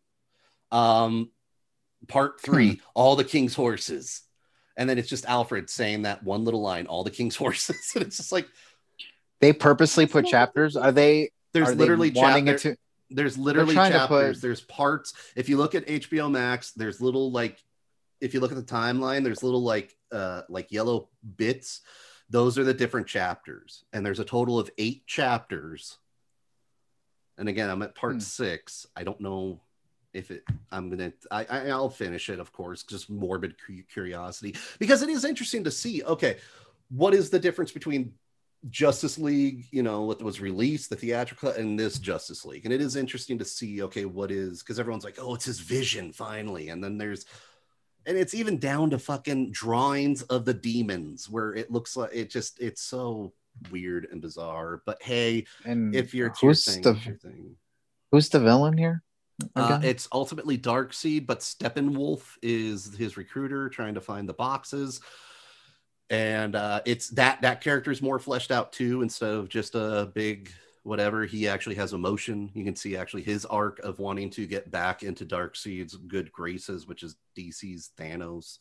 Part 3, all the king's horses. And then it's just Alfred saying that one little line, all the king's horses. And it's just like, they purposely put chapters. there's literally chapters. There's literally chapters. There's parts. If you look at HBO Max, there's little like, if you look at the timeline, there's little like yellow bits. Those are the different chapters. And there's a total of 8 chapters. And again, I'm at part 6. I don't know if I'll finish it, of course, just morbid curiosity, because it is interesting to see, okay, what is the difference between Justice League, what was released, the theatrical, and this Justice League. And it is interesting to see, okay, what is, because everyone's like, oh, it's his vision finally. And then and it's even down to fucking drawings of the demons where it looks like it's so weird and bizarre. But hey, and if you're who's the villain here? It's ultimately Darkseid, but Steppenwolf is his recruiter trying to find the boxes. And it's that character is more fleshed out too, instead of just a big whatever. He actually has emotion. You can see actually his arc of wanting to get back into Darkseid's good graces, which is DC's Thanos.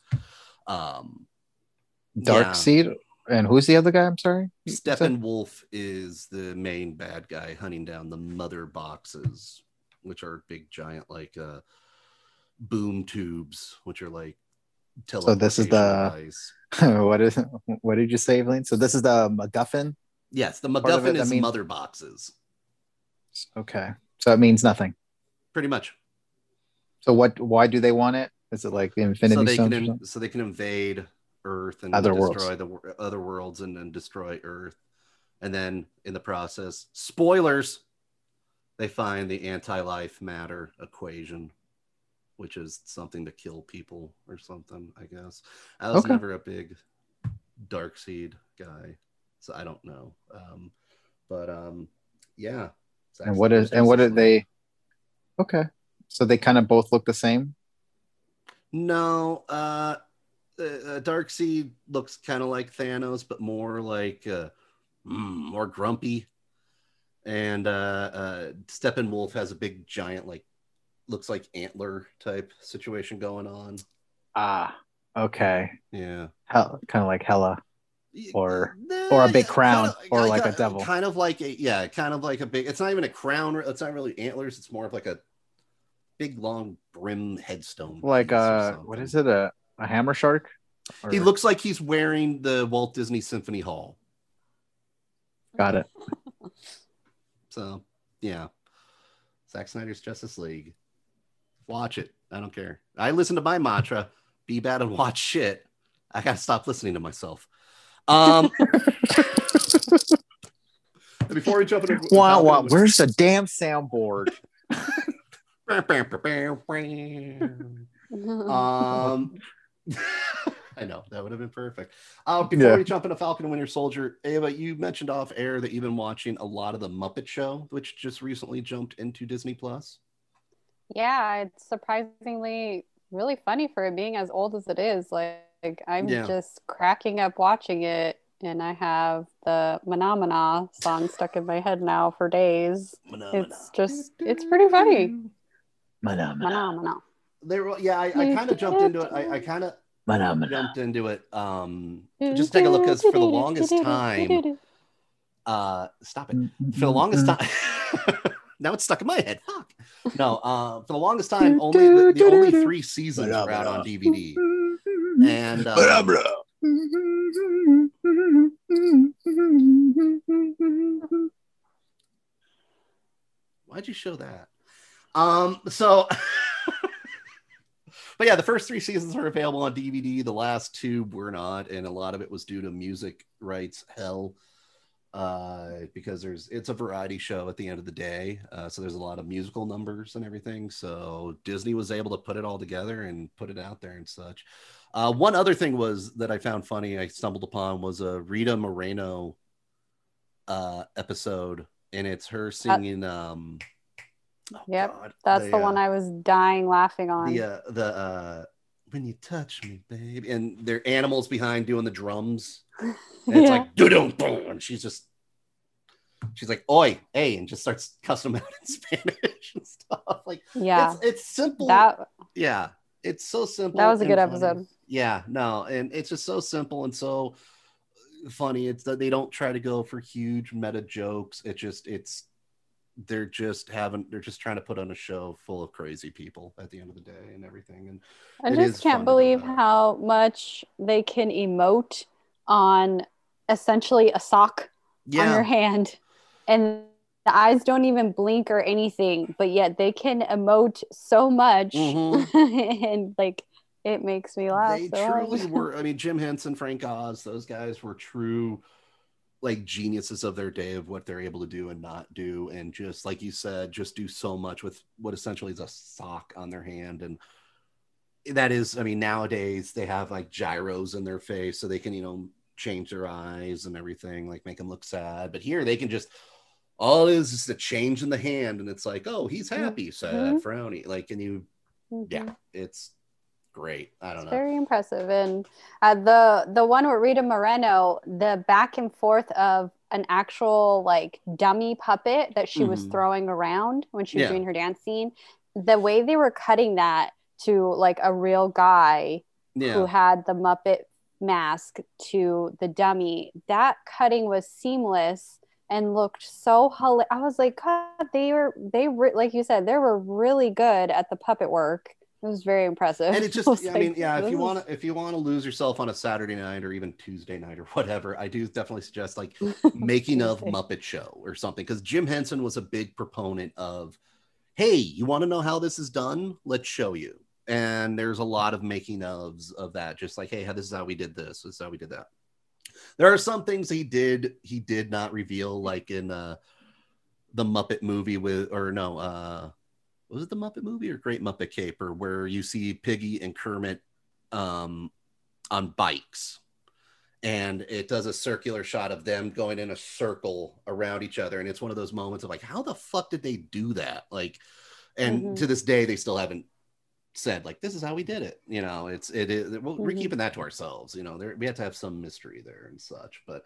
Darkseid, and who's the other guy? I'm sorry. Steppenwolf is the main bad guy hunting down the mother boxes, which are big giant like boom tubes, which are like so this is the what did you say, Evelyn? So this is the MacGuffin? Yes, the MacGuffin is mother boxes. Okay. So it means nothing. Pretty much. So why do they want it? Is it like the Infinity Stones? So they can invade Earth and destroy the other worlds and then destroy Earth. And then in the process, spoilers, they find the anti-life matter equation, which is something to kill people or something, I guess. I was never a big Darkseid guy, so I don't know. Yeah. And what are they? Okay. So they kind of both look the same? No. Darkseid looks kind of like Thanos, but more like more grumpy. And Steppenwolf has a big giant, like, looks like antler type situation going on. Okay. Yeah. Kind of like Hela, or a big crown, or like a devil. Kind of like a big. It's not even a crown. It's not really antlers. It's more of like a big long brim headstone. Like what is it? A hammer shark? Or... He looks like he's wearing the Walt Disney Symphony Hall. Got it. So yeah, Zack Snyder's Justice League. Watch it. I don't care. I listen to my mantra: be bad and watch shit. I gotta stop listening to myself. Before we jump into wow, where's the damn soundboard? I know that would have been perfect. Before we jump into Falcon and Winter Soldier, Ava, you mentioned off air that you've been watching a lot of the Muppet Show, which just recently jumped into Disney Plus. Yeah, it's surprisingly really funny for it being as old as it is. Like I'm just cracking up watching it. and I have the Mana song stuck in my head now for days. It's pretty funny. Mana. I kind of jumped into it. I kind of jumped into it. Just take a look, because for the longest time, stop it. For the longest time, now it's stuck in my head. Fuck. No, for the longest time, only the only 3 seasons were out on DVD. And why'd you show that? So but yeah, the first 3 seasons were available on DVD. The last 2 were not, and a lot of it was due to music rights hell. Because it's a variety show at the end of the day, so there's a lot of musical numbers and everything. So Disney was able to put it all together and put it out there and such. One other thing was that I found funny, I stumbled upon, was a Rita Moreno episode, and it's her singing. That's the one I was dying laughing on. The when you touch me, baby, and there are animals behind doing the drums. And it's like doo-doo, boom, and she's like oi, hey, and just starts cussing them out in Spanish and stuff. Like, it's simple. It's so simple. That was a good funny. episode. Yeah, no, and it's just so simple and so funny. It's that they don't try to go for huge meta jokes. They're just trying to put on a show full of crazy people at the end of the day and everything. And I just can't believe how much they can emote on essentially a sock on your hand, and the eyes don't even blink or anything, but yet they can emote so much. And like, it makes me laugh. They truly were. I mean, Jim Henson, Frank Oz, those guys were true like geniuses of their day of what they're able to do and not do, and just like you said, just do so much with what essentially is a sock on their hand. And that is, I mean, nowadays they have like gyros in their face so they can change their eyes and everything, like make them look sad. But here they can just, all it is just a change in the hand, and it's like, oh, he's happy, sad, frowny, like, and you it's great. I don't know, very impressive. And the one with Rita Moreno, the back and forth of an actual like dummy puppet that she was throwing around when she was doing her dance scene, the way they were cutting that to like a real guy who had the Muppet mask to the dummy, that cutting was seamless and looked so hilarious. I was like, God, they were like you said, they were really good at the puppet work. It was very impressive. And it just, if you want to lose yourself on a Saturday night or even Tuesday night or whatever, I do definitely suggest like making of Muppet Show or something, because Jim Henson was a big proponent of, hey, you want to know how this is done? Let's show you. And there's a lot of making ofs of that, just like, hey, this is how we did this is how we did that. There are some things he did not reveal, like in the Muppet movie was it the Muppet movie or Great Muppet Caper, where you see Piggy and Kermit on bikes, and it does a circular shot of them going in a circle around each other, and it's one of those moments of like, how the fuck did they do that? Like, and to this day they still haven't said like, this is how we did it. We're keeping that to ourselves. We have to have some mystery there and such. But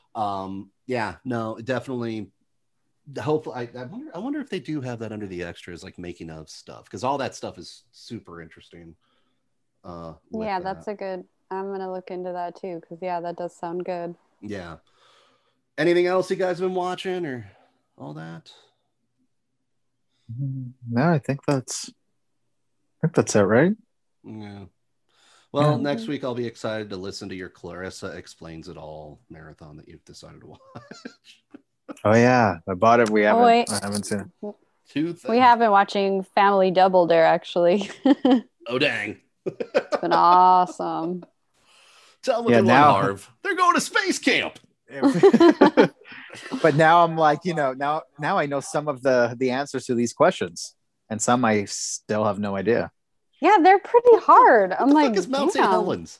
definitely. Hopefully, I wonder if they do have that under the extras, like making of stuff, because all that stuff is super interesting. That's a good. I'm gonna look into that too, because that does sound good. Yeah. Anything else you guys have been watching or all that? No, I think that's it, right? Yeah. Well, next week I'll be excited to listen to your Clarissa Explains It All marathon that you've decided to watch. Oh yeah, I bought it. I haven't seen it. We have been watching Family Double Dare, actually. Oh dang! It's been awesome. Tell them Harv. They're going to space camp. But now I'm like, now I know some of the answers to these questions, and some I still have no idea. Yeah, they're pretty hard. I'm like, is Mount St. Helens?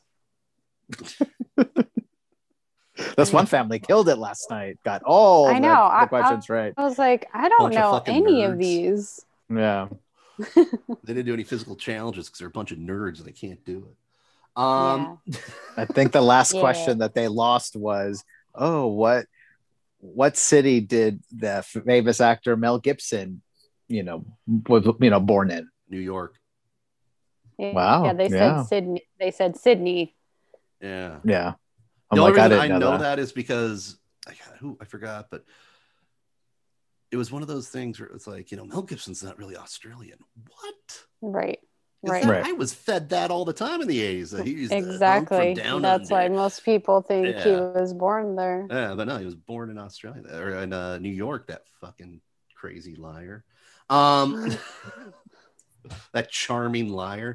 This one family killed it last night. Got all the questions right. I was like, I don't know any of these. Yeah. They didn't do any physical challenges because they're a bunch of nerds and they can't do it. I think the last Yeah. question that they lost was, oh, what city did the famous actor Mel Gibson, was born in? New York. Wow. Yeah, they said Sydney. They said Sydney. Yeah. Yeah. The only reason I know that is because I forgot, but it was one of those things where it's like, Mel Gibson's not really Australian. What? Right. I was fed that all the time in the 80s. He's Exactly. That's why most people think he was born there. Yeah, but no, he was born in Australia or in New York. That fucking crazy liar. That charming liar.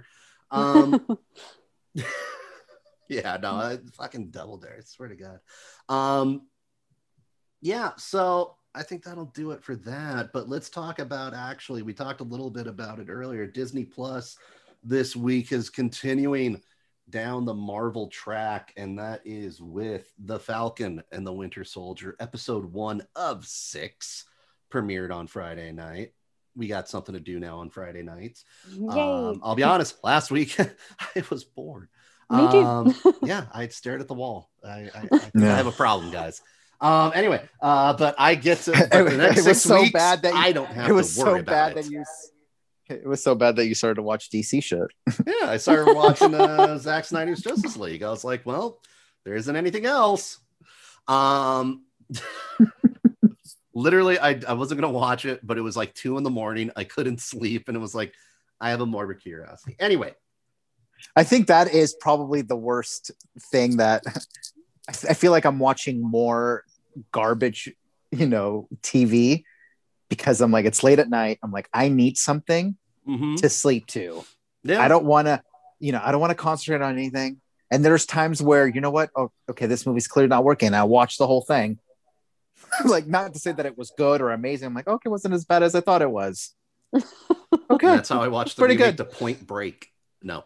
Yeah, no, I fucking double dare. I swear to God. Yeah, so I think that'll do it for that. But let's talk about we talked a little bit about it earlier. Disney Plus this week is continuing down the Marvel track, and that is with The Falcon and the Winter Soldier, episode 1 of 6, premiered on Friday night. We got something to do now on Friday nights. I'll be honest, last week I was bored. Me too. Yeah, I stared at the wall. I have a problem, guys. Anyway, but I get to the next 6 weeks. Bad that I don't have to worry about it. It was so bad that you started to watch DC shit. Yeah, I started watching Zack Snyder's Justice League. I was like, well, there isn't anything else. Literally, I wasn't gonna watch it, but it was like 2 a.m. I couldn't sleep, and it was like, I have a morbid curiosity. Anyway, I think that is probably the worst thing that I feel like I'm watching more garbage, TV, because I'm like, it's late at night. I'm like, I need something to sleep to. Yeah. I don't want to concentrate on anything. And there's times where, you know what? Oh, okay, this movie's clearly not working. I watched the whole thing. Like, not to say that it was good or amazing. I'm like, okay, it wasn't as bad as I thought it was. Okay. That's how I watched the remake to Point Break. No.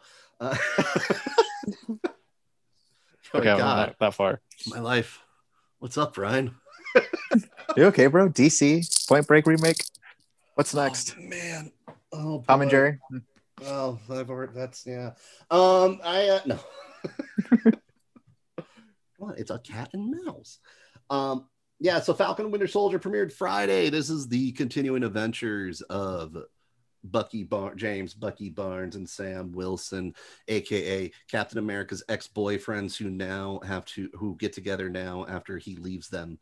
Okay, God. That far. My life. What's up, Ryan? You okay, bro? DC Point Break remake. What's next? Oh, man. Oh, Tom and Jerry. Well, that's yeah. No. Come on, it's a cat and mouse. Yeah. So Falcon and Winter Soldier premiered Friday. This is the continuing adventures of Bucky Barnes and Sam Wilson, aka Captain America's ex-boyfriends, who get together now after he leaves them.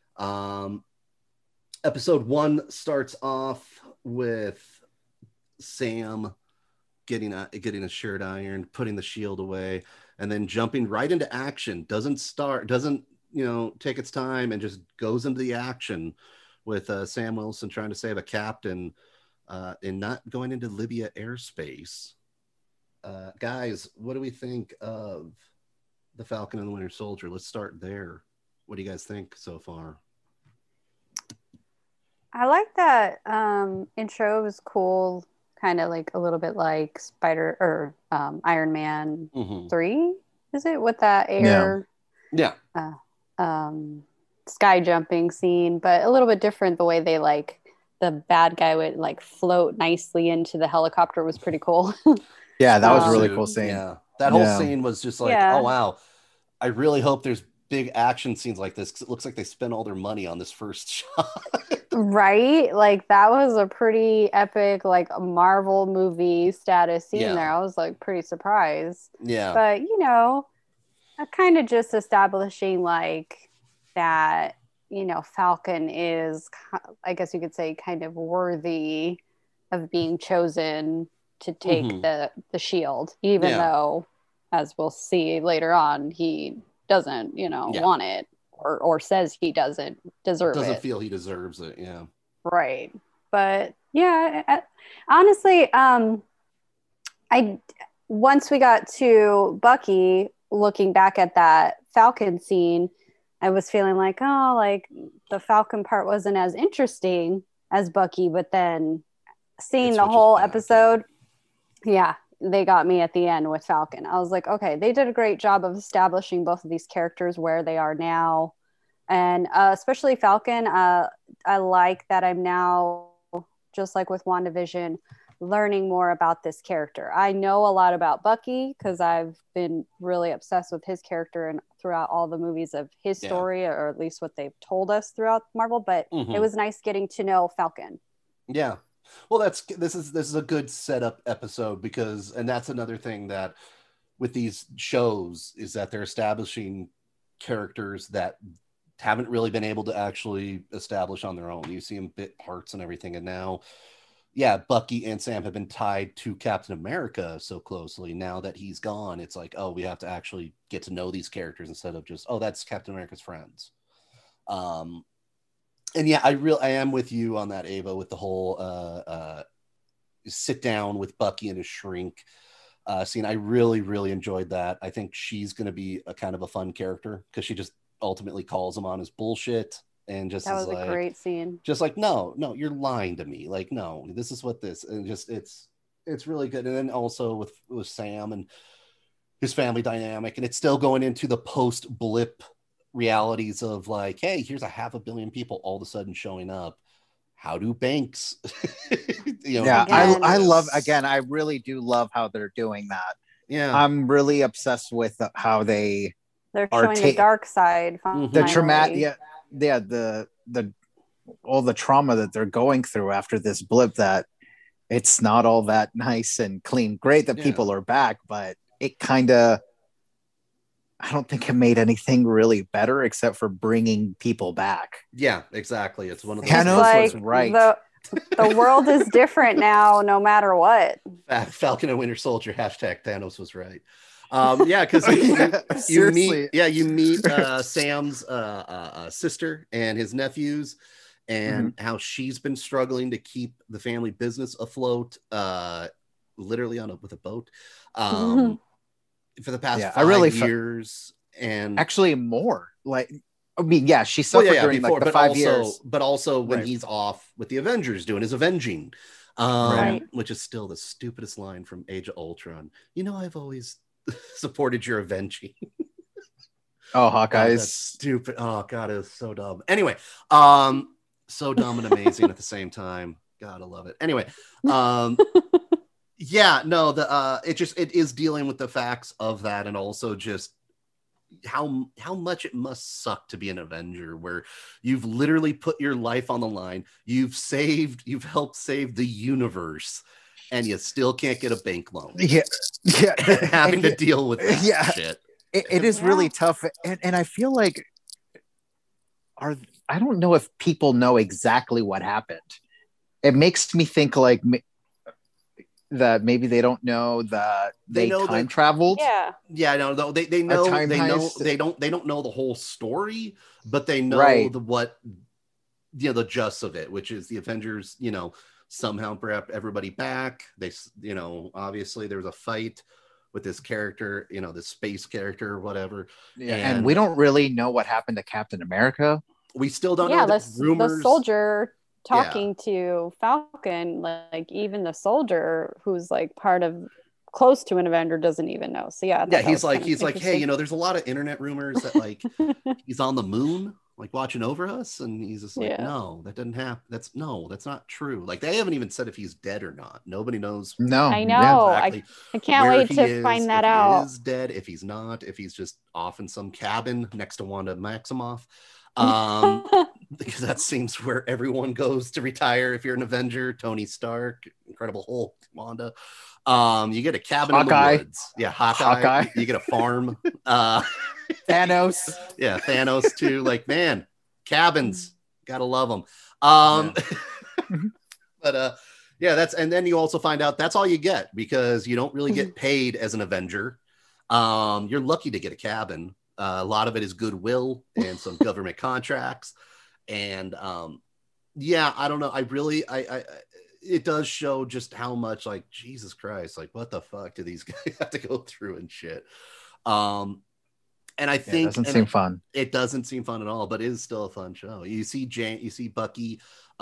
Episode 1 starts off with Sam getting a shirt ironed, putting the shield away, and then jumping right into action. Doesn't take its time, and just goes into the action with Sam Wilson trying to save a captain and not going into Libya airspace. Guys, what do we think of the Falcon and the Winter Soldier? Let's start there. What do you guys think so far? I like that intro. It was cool, kind of like a little bit like Iron Man 3, is it, with that air sky jumping scene, but a little bit different. The way they the bad guy would float nicely into the helicopter was pretty cool. Yeah, that was a really cool scene. Yeah, that whole scene was just like, oh wow, I really hope there's big action scenes like this, because it looks like they spent all their money on this first shot. Right? That was a pretty epic, Marvel movie status scene there. I was pretty surprised. Yeah. But, kind of just establishing that, Falcon is, I guess you could say, kind of worthy of being chosen to take the shield, even though, as we'll see later on, he doesn't, want it, or says he doesn't deserve it. Doesn't feel he deserves it, yeah. Right. But yeah, honestly, once we got to Bucky, looking back at that Falcon scene, I was feeling the Falcon part wasn't as interesting as Bucky, but then seeing the whole episode, they got me at the end with Falcon. I was like, okay, they did a great job of establishing both of these characters where they are now. And especially Falcon, I like that I'm now, just like with WandaVision, learning more about this character. I know a lot about Bucky because I've been really obsessed with his character and throughout all the movies of his story, or at least what they've told us throughout Marvel. But it was nice getting to know Falcon. Yeah. Well, this is a good setup episode because, and that's another thing that with these shows is that they're establishing characters that haven't really been able to actually establish on their own. You see them bit parts and everything, and now, yeah, Bucky and Sam have been tied to Captain America so closely. Now that he's gone, it's like, oh, we have to actually get to know these characters instead of just, oh, that's Captain America's friends. And yeah, I am with you on that, Ava, with the whole sit down with Bucky and his shrink scene. I really, really enjoyed that. I think she's going to be a kind of a fun character because she just ultimately calls him on his bullshit and just that was a great scene. Just like, no, you're lying to me. Like, no, this is what this, and just it's really good. And then also with Sam and his family dynamic, and it's still going into the post blip realities of like, hey, here's 500 million people all of a sudden showing up. How do banks I love, again, I really do love how they're doing that. Yeah, I'm really obsessed with how they're showing the dark side, the traumatic, the all the trauma that they're going through after this blip, that it's not all that nice and clean. Great that people are back, but it kind of, I don't think it made anything really better except for bringing people back. Yeah, exactly. It's one of those. Thanos like was right. The world is different now, no matter what. Falcon and Winter Soldier, #Thanos was right. Yeah, because you meet Sam's sister and his nephews, and how she's been struggling to keep the family business afloat, literally with a boat. For the past 5 years, and actually more. Like, I mean, yeah, she suffered during before, like the 5 years, but also when he's off with the Avengers doing his avenging, which is still the stupidest line from Age of Ultron. You know, I've always supported your avenging. Oh, Hawkeye's stupid. Oh God, it was so dumb. Anyway, so dumb and amazing at the same time. Gotta love it. Anyway, yeah, no, it is dealing with the facts of that, and also just how much it must suck to be an Avenger, where you've literally put your life on the line, you've helped save the universe, and you still can't get a bank loan. Having to deal with that shit. It is really tough, and I feel like I don't know if people know exactly what happened. It makes me think like that maybe they don't know that they time traveled. Yeah, no, they know they don't know the whole story, but they know the gist of it, which is the Avengers, somehow brought everybody back. They, obviously there was a fight with this character, this space character or whatever. Yeah, and we don't really know what happened to Captain America. We still don't know. The soldier talking to Falcon, like even the soldier who's like part of close to an Avenger doesn't even know. So he's like, hey, there's a lot of internet rumors that like he's on the moon, like watching over us, and he's just like, no, that doesn't happen. That's not true. Like they haven't even said if he's dead or not. Nobody knows. No, I know. Exactly I can't wait to find that out. If he is dead, if he's not, if he's just off in some cabin next to Wanda Maximoff. Because that seems where everyone goes to retire. If you're an Avenger, Tony Stark, Incredible Hulk, Wanda, you get a cabin in the woods. Yeah, Hawkeye. You get a farm. Thanos. Yeah, Thanos too. Like, man, cabins, gotta love them. But and then you also find out that's all you get, because you don't really get paid as an Avenger. You're lucky to get a cabin. A lot of it is goodwill and some government contracts. And I don't know. It does show just how much, like, Jesus Christ, like, what the fuck do these guys have to go through and shit. And I think it doesn't seem fun. It doesn't seem fun at all, but it is still a fun show. You see Bucky,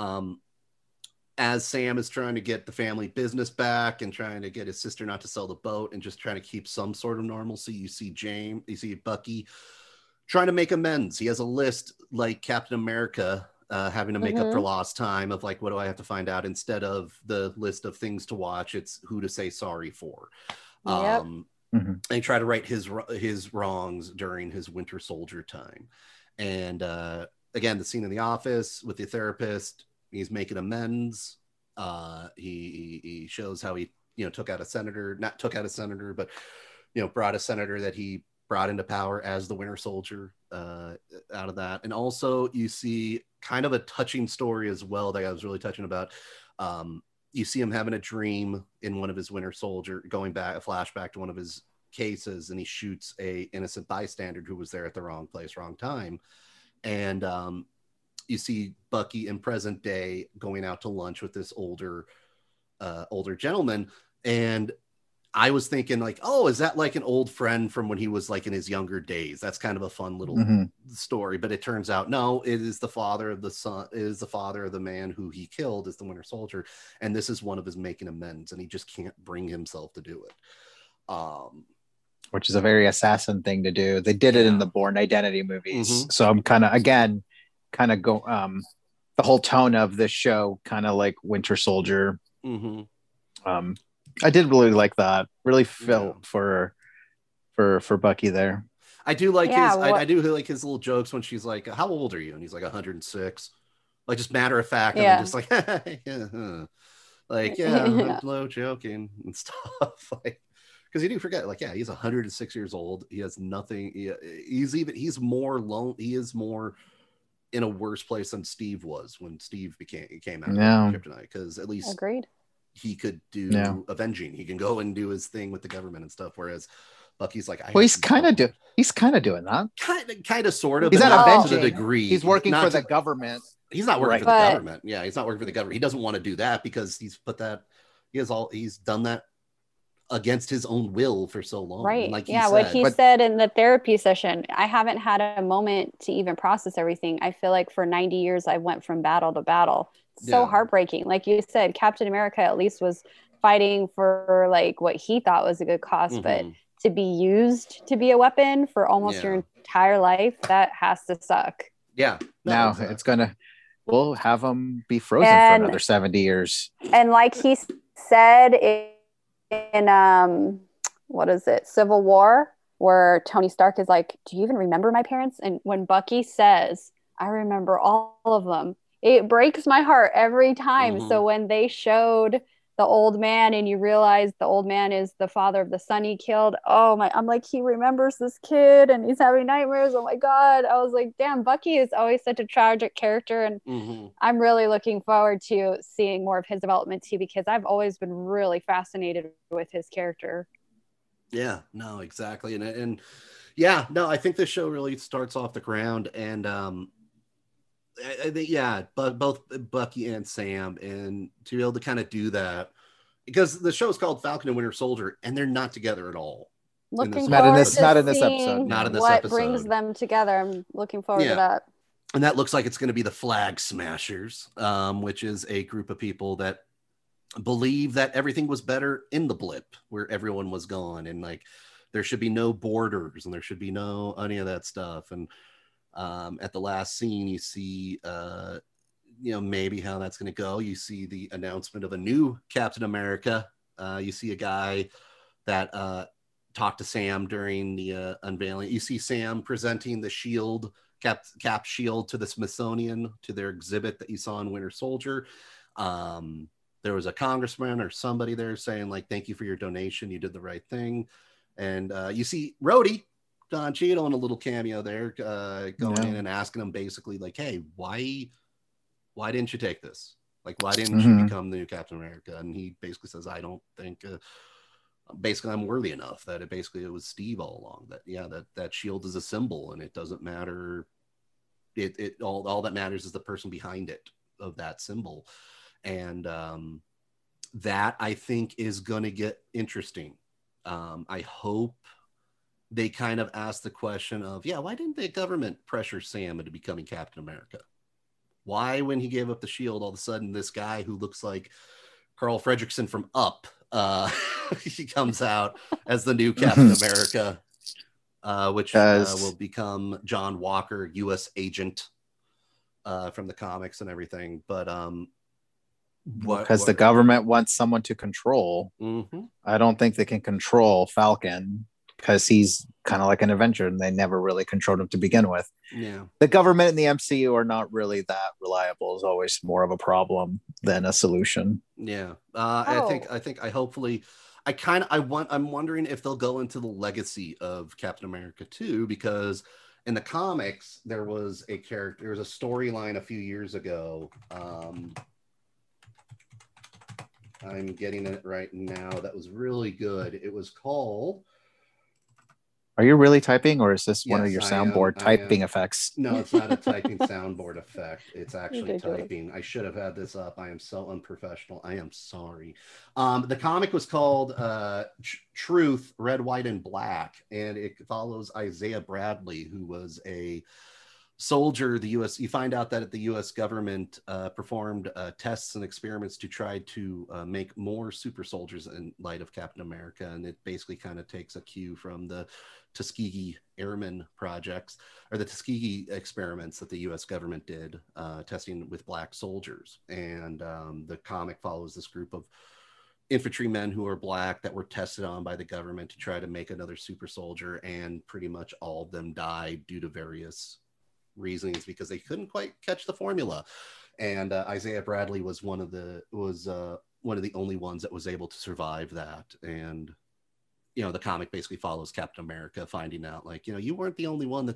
as Sam is trying to get the family business back and trying to get his sister not to sell the boat and just trying to keep some sort of normalcy. You see Bucky trying to make amends. He has a list like Captain America having to make up for lost time of like, what do I have to find out? Instead of the list of things to watch, it's who to say sorry for. Yep. And try to right his wrongs during his Winter Soldier time. And again, the scene in the office with the therapist, he's making amends. He shows how he took out a senator, not took out a senator, but brought a senator that he brought into power as the Winter Soldier out of that. And also you see kind of a touching story as well that I was really touching about. You see him having a dream in one of his Winter Soldier, going back, a flashback to one of his cases, and he shoots a innocent bystander who was there at the wrong place, wrong time. And you see Bucky in present day going out to lunch with this older gentleman. And I was thinking like, oh, is that like an old friend from when he was like in his younger days? That's kind of a fun little story. But it turns out, no, it is the father of the son, it is the father of the man who he killed as the Winter Soldier. And this is one of his making amends, and he just can't bring himself to do it. Which is a very assassin thing to do. They did it in the Bourne Identity movies. So I'm kind of the whole tone of this show, kind of like Winter Soldier. I did really like that. Really felt for Bucky there. I do like I do like his little jokes when she's like, "How old are you?" And he's like 106. Like just matter of fact, and I'm just like, like I'm low joking and stuff. Like, because you do forget, like, he's 106 years old. He has nothing. He's more alone. He is more in a worse place than Steve was when Steve came out of Kryptonite. Because at least agreed. He could do avenging. He can go and do his thing with the government and stuff. Whereas Bucky's like, he's kind of doing that. Kind of, sort of. He's not avenging to the degree. He's working for the government. He's not working for the government. Yeah, he's not working for the government. He doesn't want to do that because he's done that against his own will for so long. Right. Like what he said in the therapy session, I haven't had a moment to even process everything. I feel like for 90 years, I went from battle to battle. So heartbreaking. Like you said, Captain America at least was fighting for like what he thought was a good cause, but to be used to be a weapon for almost your entire life, that has to suck. Yeah. Now we'll have him be frozen for another 70 years. And like he said in what is it, Civil War, where Tony Stark is like, do you even remember my parents? And when Bucky says, I remember all of them, it breaks my heart every time. So when they showed the old man and you realize the old man is the father of the son he killed, I'm like, he remembers this kid and he's having nightmares. Oh my God. I was like, damn, Bucky is always such a tragic character. And I'm really looking forward to seeing more of his development too, because I've always been really fascinated with his character. Yeah, no, exactly. And yeah, no, I think this show really starts off the ground, and I think, both Bucky and Sam, and to be able to kind of do that, because the show is called Falcon and Winter Soldier, and they're not together at all. Not in this episode. Not in this what episode. Brings them together. I'm looking forward to that. And that looks like it's going to be the Flag Smashers, which is a group of people that believe that everything was better in the blip, where everyone was gone, and like there should be no borders, and there should be no any of that stuff. And at the last scene, you see, maybe how that's going to go. You see the announcement of a new Captain America. You see a guy that talked to Sam during the unveiling. You see Sam presenting the shield, Cap shield, to the Smithsonian, to their exhibit that you saw in Winter Soldier. There was a congressman or somebody there saying like, thank you for your donation. You did the right thing. And you see Rhodey, Don Cheadle, in a little cameo there, going in and asking him basically like, hey, why didn't you take this? Like, why didn't you become the new Captain America? And he basically says, I don't think, basically I'm worthy enough. That it was Steve all along. That shield is a symbol, and it doesn't matter. All that matters is the person behind it, of that symbol. And that, I think, is going to get interesting. I hope they kind of ask the question of, why didn't the government pressure Sam into becoming Captain America? Why, when he gave up the shield, all of a sudden this guy who looks like Carl Fredricksen from Up, he comes out as the new Captain America, which will become John Walker, U.S. agent. from the comics and everything. But because the government wants someone to control. Mm-hmm. I don't think they can control Falcon because he's kind of like an Avenger, and they never really controlled him to begin with. Yeah, the government and the MCU are not really that reliable. Is always more of a problem than a solution. Yeah, I'm wondering if they'll go into the legacy of Captain America 2, because in the comics there was a storyline a few years ago. I'm getting it right now. That was really good. It was called. Are you really typing, or is this one of Yes, your I soundboard am. typing effects? No, it's not a typing soundboard effect. It's actually Ridiculous. typing. I should have had this up. I am so unprofessional. I am sorry. The comic was called Truth, Red, White, and Black, and it follows Isaiah Bradley, who was a soldier. You find out that the U.S. government performed tests and experiments to try to make more super soldiers in light of Captain America, and it basically kind of takes a cue from the Tuskegee Airmen projects, or the Tuskegee experiments that the U.S. government did, testing with black soldiers. And the comic follows this group of infantrymen who are black that were tested on by the government to try to make another super soldier, and pretty much all of them died due to various reasons because they couldn't quite catch the formula. And Isaiah Bradley was one of the only ones that was able to survive that. And the comic basically follows Captain America finding out, like, you weren't the only one that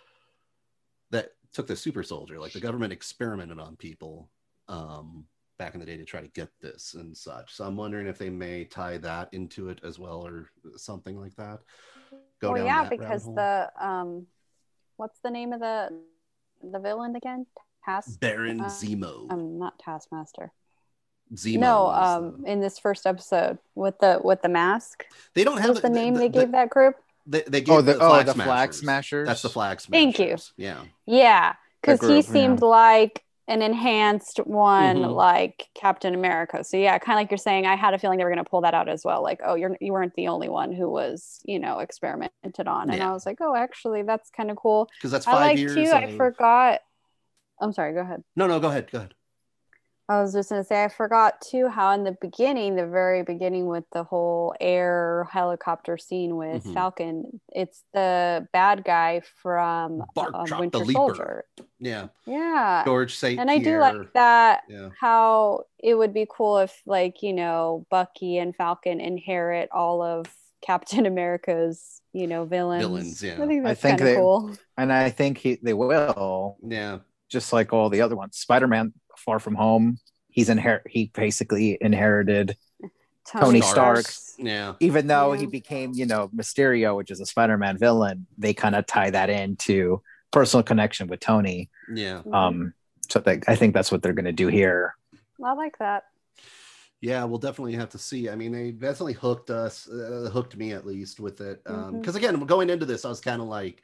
took the super soldier. Like, the government experimented on people back in the day to try to get this and such. So I'm wondering if they may tie that into it as well, or something like that. Because the what's the name of the villain again? Baron Zemo. Not Taskmaster. Zemo. No, in this first episode with the mask. They don't have the name they gave that group. They gave the Flag Smashers. That's the Flag Smashers. Thank you. Yeah. Yeah, because he seemed like an enhanced one, like Captain America. So yeah, kind of like you're saying, I had a feeling they were going to pull that out as well. Like, oh, you weren't the only one who was, experimented on. And I was like, oh, actually, that's kind of cool. Because that's 5 years. I forgot. I'm sorry. Go ahead. No, go ahead. I was just going to say, I forgot too how in the very beginning with the whole air helicopter scene with Falcon, it's the bad guy from Winter Soldier. Yeah. Yeah. George St. And I do like that, how it would be cool if, like, Bucky and Falcon inherit all of Captain America's, villains. Yeah. I think that's kind of cool. And I think they will. Yeah. Just like all the other ones. Spider-Man Far From Home, he basically inherited Tony Stark. Yeah. Even though he became, Mysterio, which is a Spider-Man villain, they kind of tie that into personal connection with Tony. Yeah. So I think that's what they're going to do here. I like that. Yeah, we'll definitely have to see. I mean, they definitely hooked me at least with it. Because again, going into this, I was kind of like,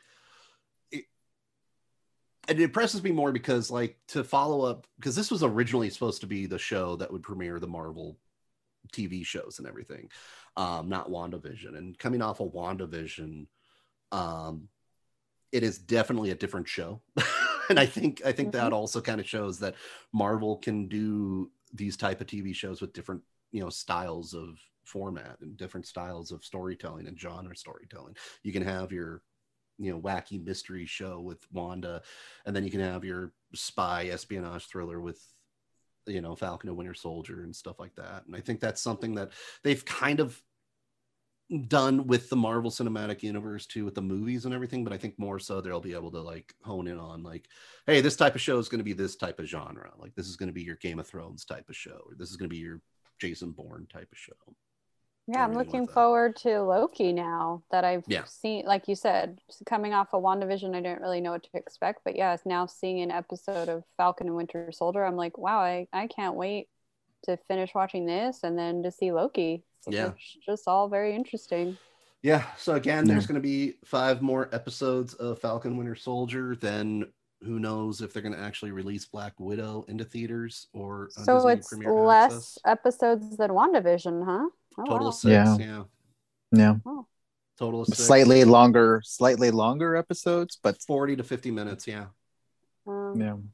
it impresses me more because, like, to follow up, because this was originally supposed to be the show that would premiere the Marvel TV shows and everything, not WandaVision. And coming off of WandaVision, it is definitely a different show. And I think that also kind of shows that Marvel can do these type of TV shows with different, styles of format and different styles of storytelling and genre storytelling. You can have your wacky mystery show with Wanda, and then you can have your spy espionage thriller with Falcon and Winter Soldier and stuff like that. And I think that's something that they've kind of done with the Marvel Cinematic Universe too, with the movies and everything. But I think more so they'll be able to, like, hone in on, like, hey, this type of show is going to be this type of genre, like this is going to be your Game of Thrones type of show, or this is going to be your Jason Bourne type of show. Yeah, I'm looking forward to Loki now that I've seen, like you said, coming off of WandaVision, I didn't really know what to expect. But yeah, now seeing an episode of Falcon and Winter Soldier, I'm like, wow, I can't wait to finish watching this and then to see Loki. So it's just all very interesting. Yeah, so again, there's going to be 5 more episodes of Falcon Winter Soldier. Then who knows if they're going to actually release Black Widow into theaters or on so Disney it's Premier less Access. Episodes than WandaVision, huh? Oh, total wow. 6, yeah. Oh. Total of 6. Slightly longer episodes, but 40 to 50 minutes, yeah.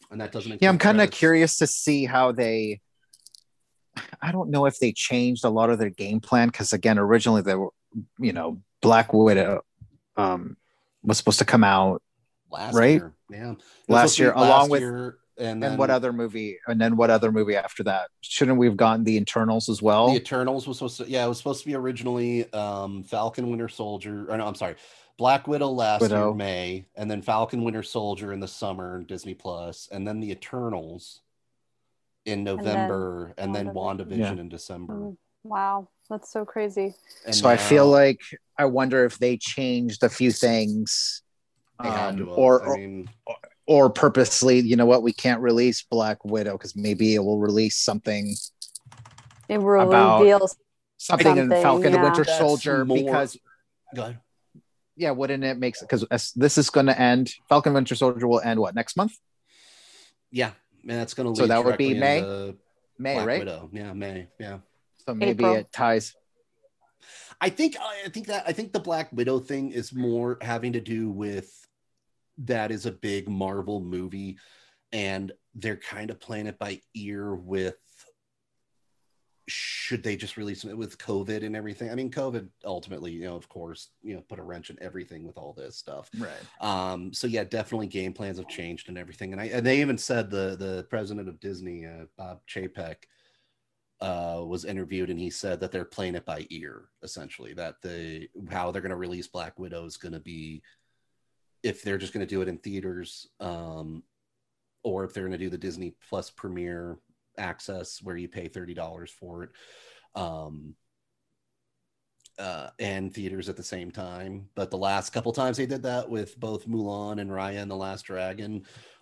and that doesn't Yeah, I'm include kind of credits. curious to see how they. I don't know if they changed a lot of their game plan because again, originally they were, Black Widow was supposed to come out Last right year. Yeah, it was supposed last to year, be along last with year, and and what then other movie, and then what other movie after that? Shouldn't we have gotten the Internals as the well? Eternals was supposed to. Yeah, it was supposed to be originally Falcon Winter Soldier. Or no, I'm sorry, Black Widow last year Widow. May, and then Falcon Winter Soldier in the summer, Disney Plus, and then the Eternals in And then November, and then WandaVision. WandaVision in December. Wow, that's so crazy. And So I feel now like I wonder if they changed a few things, they had to have. or I mean, or purposely, you know what, we can't release Black Widow because maybe it will release something It will about reveal something in something, Falcon and yeah. Winter that's Soldier more. because Go ahead. yeah, wouldn't it make sense? Because this is going to end. Falcon Winter Soldier will end what, next month? Yeah, man, that's going to So lead that would be directly May, into May, Black right? Widow. Yeah, May. Yeah. So maybe April. it ties. I think the Black Widow thing is more having to do with that is a big Marvel movie, and they're kind of playing it by ear with should they just release it with COVID and everything. I mean, COVID ultimately, of course, put a wrench in everything with all this stuff. Right. So yeah, definitely game plans have changed and everything. And they even said the president of Disney, Bob Chapek, was interviewed, and he said that they're playing it by ear, essentially. That how they're going to release Black Widow is going to be if they're just going to do it in theaters, or if they're going to do the Disney Plus premiere access where you pay $30 for it, and theaters at the same time. But the last couple times they did that with both Mulan and Raya and the Last Dragon,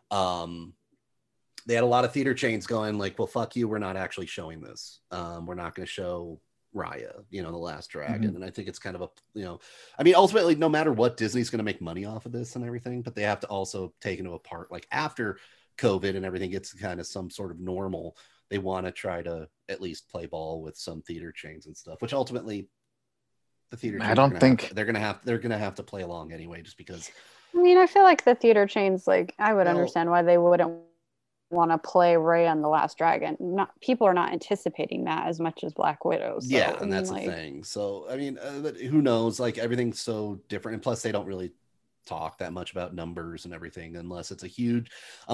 they had a lot of theater chains going like, well, fuck you, we're not actually showing this. We're not going to show Raya, the Last Dragon. Mm-hmm. And I think it's kind of I mean, ultimately, no matter what, Disney's going to make money off of this and everything, but they have to also take into part, like after COVID and everything gets kind of some sort of normal, they want to try to at least play ball with some theater chains and stuff, which ultimately the theater chains they're gonna have to play along anyway, just because. I mean, I feel like the theater chains, like, I would understand why they wouldn't want to play Raya and the Last Dragon. People are not anticipating that as much as Black Widow. So, yeah, and that's the thing. So I mean, but who knows? Like, everything's so different, and plus they don't really talk that much about numbers and everything unless it's a huge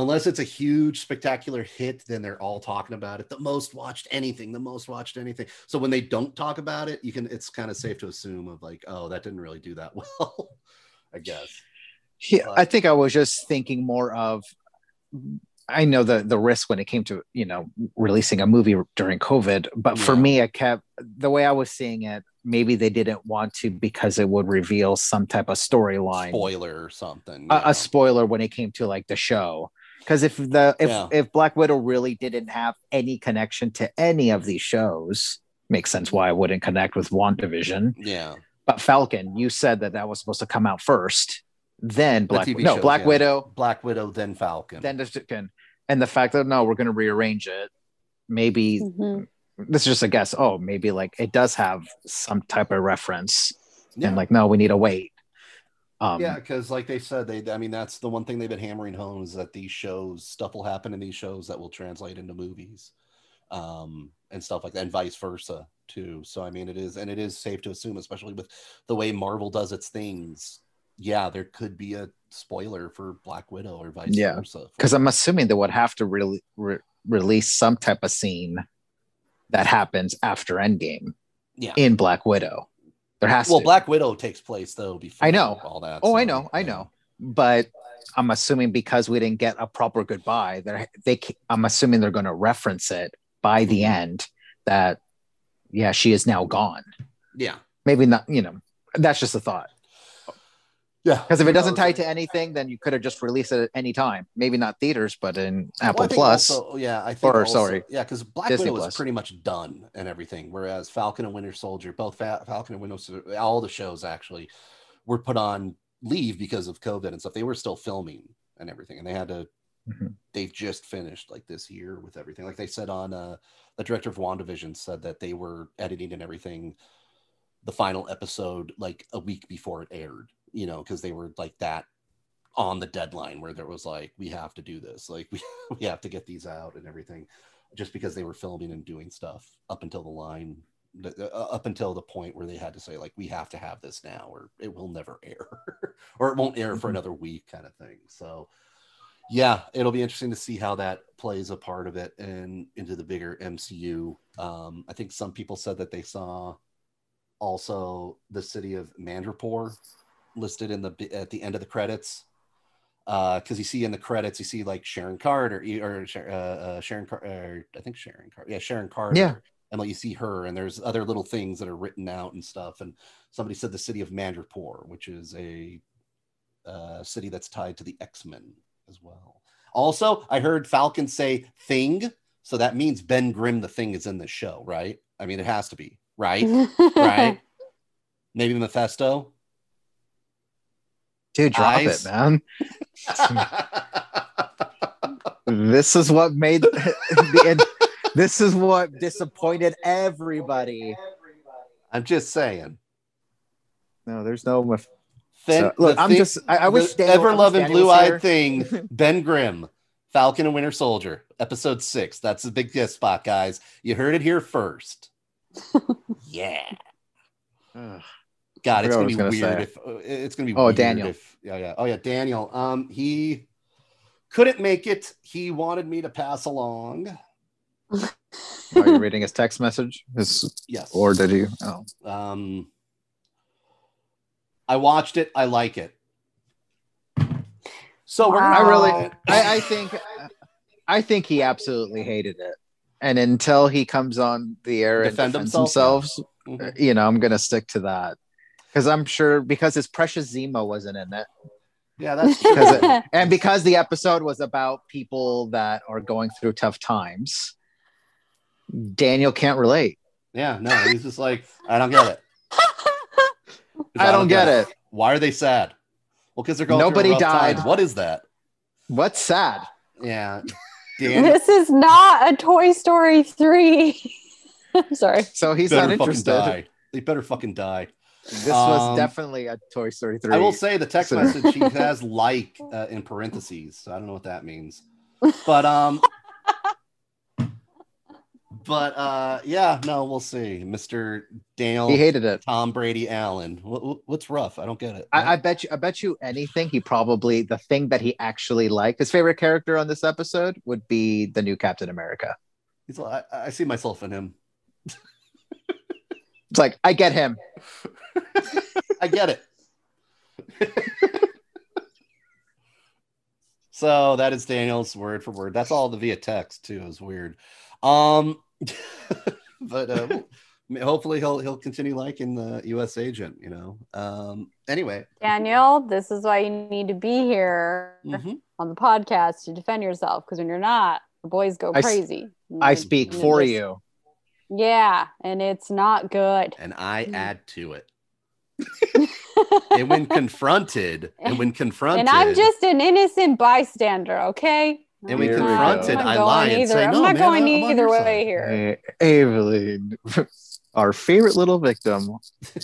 spectacular hit. Then they're all talking about it, the most watched anything. So when they don't talk about it, it's kind of safe to assume of like, oh, that didn't really do that well. I guess. Yeah, I think I was just thinking more of, I know the risk when it came to releasing a movie during COVID, but for me, the way I was seeing it, maybe they didn't want to because it would reveal some type of storyline, spoiler or something, a spoiler when it came to like the show. Because if Black Widow really didn't have any connection to any of these shows, makes sense why I wouldn't connect with WandaVision. Yeah, but Falcon, you said that was supposed to come out first, then Black Widow, then Falcon, then and the fact that we're going to rearrange it, maybe. This is just a guess. Oh, maybe like it does have some type of reference, and like, no, we need to wait. Yeah, because like they said, that's the one thing they've been hammering home is that these shows, stuff will happen in these shows that will translate into movies, and stuff like that, and vice versa too. So I mean, it is safe to assume, especially with the way Marvel does its things. Yeah, there could be a spoiler for Black Widow or vice versa. Because I'm assuming they would have to really release some type of scene that happens after Endgame. Yeah. In Black Widow, there has to. Well, Black Widow takes place though before. I know all that. Oh, so, I know. But I'm assuming because we didn't get a proper goodbye, I'm assuming they're going to reference it by the end that, yeah, she is now gone. Yeah. Maybe not. That's just a thought. Yeah, because if it doesn't tie to anything, then you could have just released it at any time. Maybe not theaters, but in Apple Plus. Because Black Disney Widow Plus is pretty much done and everything. Whereas Falcon and Winter Soldier, both Falcon and Winter Soldier, all the shows actually were put on leave because of COVID and stuff. They were still filming and everything, and they had to. They just finished like this year with everything. Like they said on the director of WandaVision said that they were editing and everything, the final episode like a week before it aired. Because they were like that on the deadline where there was like, we have to do this, like we have to get these out and everything, just because they were filming and doing stuff up until the line, up until the point where they had to say like, we have to have this now or it will never air or it won't air for another week kind of thing. So yeah, it'll be interesting to see how that plays a part of it and into the bigger MCU. I think some people said that they saw also the city of Madripoor listed at the end of the credits. Because you see in the credits, you see like Sharon Carter or Sharon Carter, I think Sharon Carter, Sharon Carter. Yeah. And like you see her, and there's other little things that are written out and stuff. And somebody said the city of Madripoor, which is a city that's tied to the X-Men as well. Also, I heard Falcon say Thing, so that means Ben Grimm the Thing is in the show, right? I mean, it has to be, right? Right? Maybe Mephisto. Dude, drop Eyes. it, man. This is what made this is what disappointed everybody. I'm just saying. No, there's no. Then, look, I wish the Daniel, ever-loving Daniel was blue-eyed here. thing, Ben Grimm, Falcon and Winter Soldier, episode 6. That's a big guest spot, guys. You heard it here first. Yeah. God, it's gonna be weird if it's gonna be. Oh, weird Daniel. If, Daniel. He couldn't make it. He wanted me to pass along. Are you reading his text message? Yes. Or did you? Oh. I watched it. I like it. So we're Wow. I think he absolutely hated it. And until he comes on the air and defends himself, Mm-hmm. I'm gonna stick to that. Because I'm sure because his precious Zemo wasn't in it. Yeah, that's true. And because the episode was about people that are going through tough times, Daniel can't relate. Yeah, no, he's just like, I don't get it. I don't get it. Why are they sad? Well, because they're going Nobody through a rough died. time. What is that? What's sad? Yeah. This is not a Toy Story 3. I'm sorry. So he's better not fucking interested. die. They better fucking die. This was definitely a Toy Story 3. I will say the text message he has like in parentheses. So I don't know what that means. But yeah, no, we'll see. Mr. Daniel, he hated it. Tom Brady Allen. What's rough? I don't get it. I bet you anything. He probably the thing that he actually liked. His favorite character on this episode would be the new Captain America. He's like, I see myself in him. It's like I get him. I get it. So that is Daniel's word for word. That's all via text too. Is weird. But hopefully he'll continue liking the U.S. agent. Anyway, Daniel, this is why you need to be here on the podcast to defend yourself. Because when you're not, the boys go crazy. I speak for you. Yeah, and it's not good. And I add to it. and when confronted, and I'm just an innocent bystander, okay? And when confronted, I lie and say, I'm no, not man, going I'm on either your way side. here. Evelyn, our favorite little victim.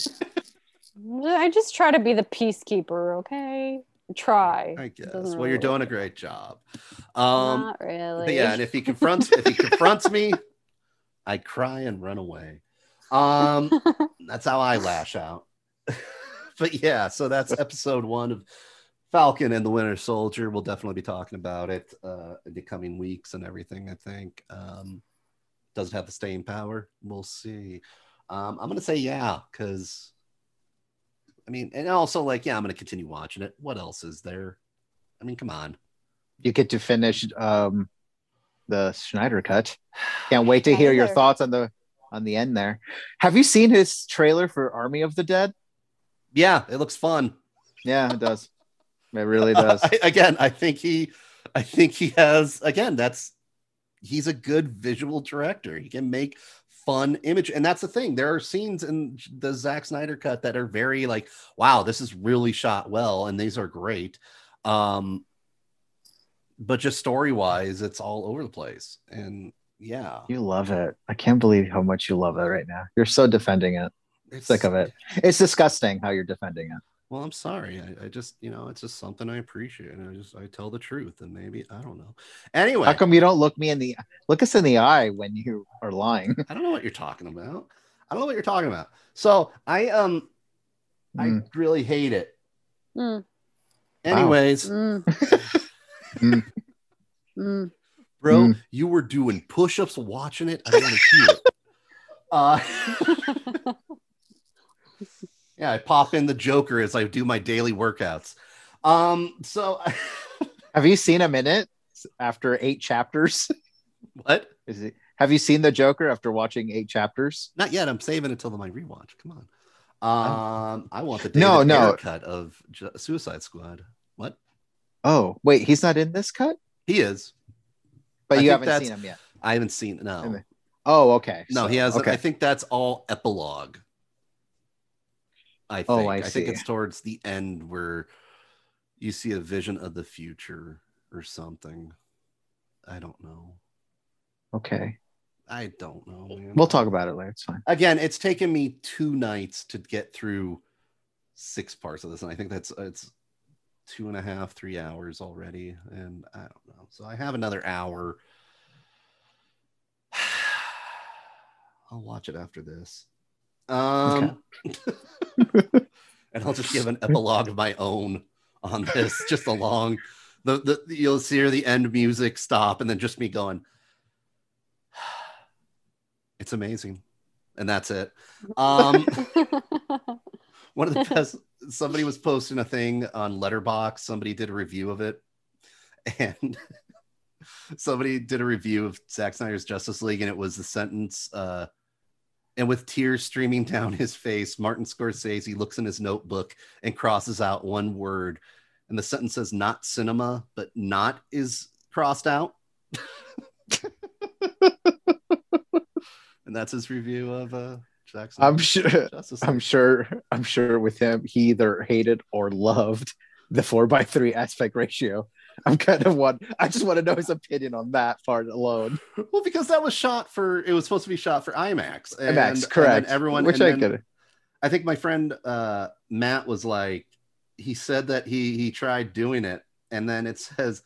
I just try to be the peacekeeper, okay? Try. I guess. Doesn't Well, you're really doing a work. great job. Not really. But yeah, and if he confronts me, I cry and run away. That's how I lash out. But yeah, so that's episode 1 of Falcon and the Winter Soldier. We'll definitely be talking about it in the coming weeks and everything, I think. Does it have the staying power? We'll see. I'm going to say yeah, because, I mean, and also like, yeah, I'm going to continue watching it. What else is there? I mean, come on. You get to finish the Schneider cut. Can't wait to hear your thoughts on the end there. Have you seen his trailer for Army of the Dead? Yeah, it looks fun. Yeah, it does. It really does. I think he has, again, he's a good visual director. He can make fun image. And that's the thing. There are scenes in the Zack Snyder cut that are very like, wow, this is really shot well. And these are great. But just story-wise, it's all over the place. And yeah. You love it. I can't believe how much you love it right now. You're so defending it. Sick of it. It's disgusting how you're defending it. Well, I'm sorry. I just, it's just something I appreciate. And I tell the truth, and maybe I don't know. Anyway, How come you don't look us in the eye when you are lying? I don't know what you're talking about. So I really hate it. Mm. Anyways, bro, you were doing push-ups watching it. I don't want to hear it. Yeah, I pop in the Joker as I do my daily workouts. So have you seen him in it after 8 chapters? What? Have you seen the Joker after watching 8 chapters? Not yet. I'm saving it till my rewatch. Come on. I want the David Ayer cut of Suicide Squad. What? Oh, wait, he's not in this cut? He is. But you haven't seen him yet. I haven't seen it. No. Oh, okay. No, he hasn't. Okay. I think that's all epilogue. I think it's towards the end where you see a vision of the future or something. I don't know. Okay. I don't know, man. We'll talk about it later. It's fine. Again, it's taken me 2 nights to get through 6 parts of this, and I think it's 2.5, 3 hours already, and I don't know. So I have another hour. I'll watch it after this. Okay. And I'll just give an epilogue of my own on this, just along the you'll hear the end music stop and then just me going, it's amazing. And that's it. One of the best, somebody was posting a thing on Letterboxd. Somebody did a review of it, and somebody did a review of Zack Snyder's Justice League, and it was the sentence, and with tears streaming down his face, Martin Scorsese looks in his notebook and crosses out one word. And the sentence says, not cinema, but not is crossed out. And that's his review of Jackson. I'm sure with him, he either hated or loved the 4:3 aspect ratio. I just want to know his opinion on that part alone. Well, because that was it was supposed to be shot for IMAX. IMAX, correct. And everyone, which I get it. I think my friend Matt was like, he said that he tried doing it, and then it says,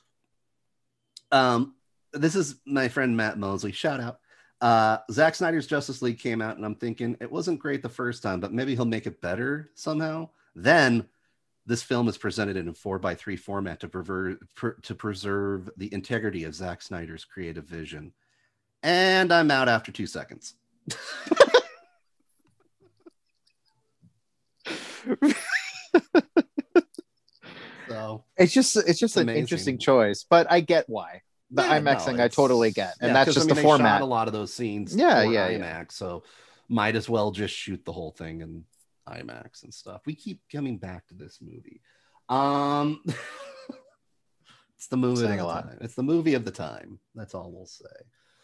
this is my friend Matt Mosley, shout out. Zack Snyder's Justice League came out, and I'm thinking it wasn't great the first time, but maybe he'll make it better somehow. Then this film is presented in a 4:3 format to preserve the integrity of Zack Snyder's creative vision. And I'm out after 2 seconds. So it's just an interesting choice, but I get why. The IMAX thing, I totally get, and that's just the format. Shot a lot of those scenes, IMAX, so might as well just shoot the whole thing in IMAX and stuff. We keep coming back to this movie. It's the movie of the time. It's the movie of the time. That's all we'll say.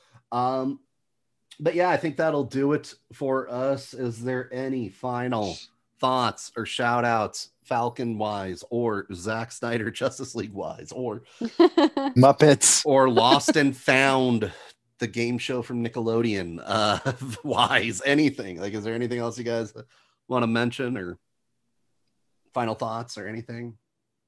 But yeah, I think that'll do it for us. Is there any final thoughts or shout outs, Falcon wise, or Zack Snyder Justice League wise, or Muppets, or Lost and Found, the game show from Nickelodeon wise? Anything? Like, is there anything else you guys want to mention, or final thoughts or anything?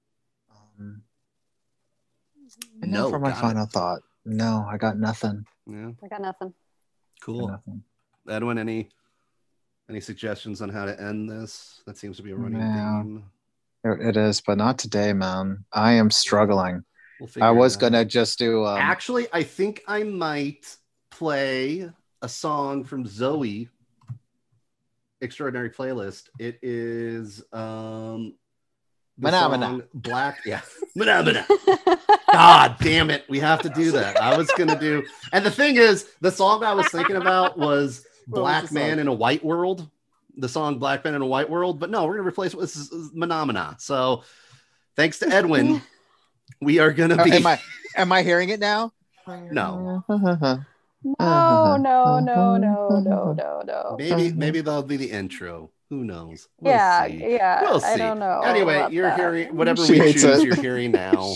No, for my final thought. No, I got nothing. Yeah, I got nothing. Cool. Edwin, any suggestions on how to end this? That seems to be a running theme. It is, but not today, man. I am struggling. I was gonna just do. Actually, I think I might play a song from Zoe Extraordinary Playlist. It is Phenomena. Black, yeah. Phenomena. God damn it. We have to do that. I was gonna do, and the thing is, the song I was thinking about was Black Man in a White World. The song Black Man in a White World, but no, we're gonna replace it with Phenomena. So thanks to Edwin, we are gonna be. Am I hearing it now? No. No. Maybe that'll be the intro. Who knows? We'll see. We'll see. I don't know. Anyway, you're hearing whatever we choose. You're hearing now.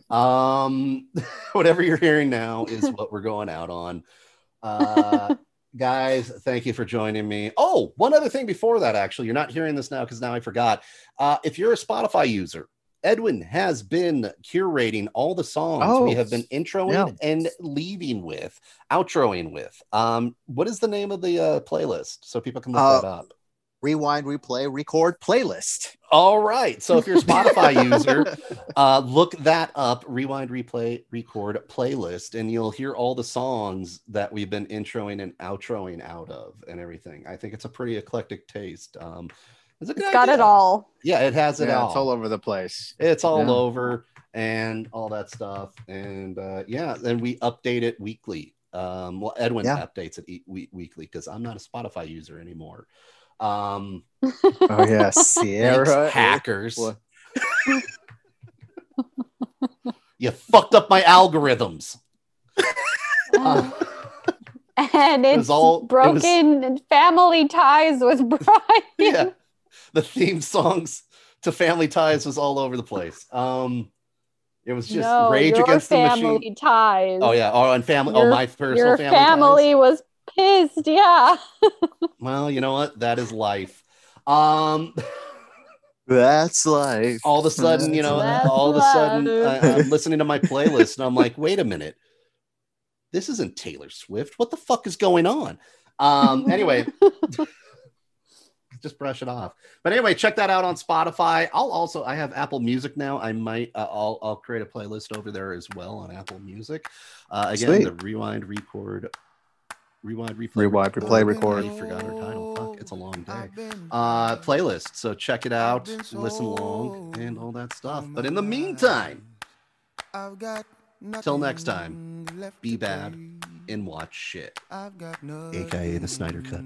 Whatever you're hearing now is what we're going out on. Guys, thank you for joining me. Oh, one other thing before that, actually, you're not hearing this now because now I forgot. If you're a Spotify user, Edwin has been curating all the songs we have been introing and leaving with, outroing with. What is the name of the playlist so people can look that up? Rewind, replay, record playlist. All right. So if you're a Spotify user, look that up, rewind, replay, record playlist, and you'll hear all the songs that we've been introing and outroing out of and everything. I think it's a pretty eclectic taste. It's got it all. Yeah, it has it all. It's all over the place. It's all over and all that stuff. And then we update it weekly. Well, Edwin updates it weekly because I'm not a Spotify user anymore. Oh yeah, Sierra hackers. You fucked up my algorithms. And it's broken family ties with Brian. Yeah, the theme songs to Family Ties was all over the place. It was just Rage Against the Machine. Family Ties. Oh yeah, and family. My personal family was pissed. Yeah. Well, you know what? That is life. That's life. All of a sudden, I'm listening to my playlist and I'm like, wait a minute. This isn't Taylor Swift. What the fuck is going on? Anyway, just brush it off. But anyway, check that out on Spotify. I have Apple Music now. I might, I'll create a playlist over there as well on Apple Music. Again, the rewind, replay, record. I forgot our title. Fuck, it's a long day. Playlist. So check it out, listen along, and all that stuff. But in the meantime, till next time, be bad and watch shit. AKA the Snyder Cut.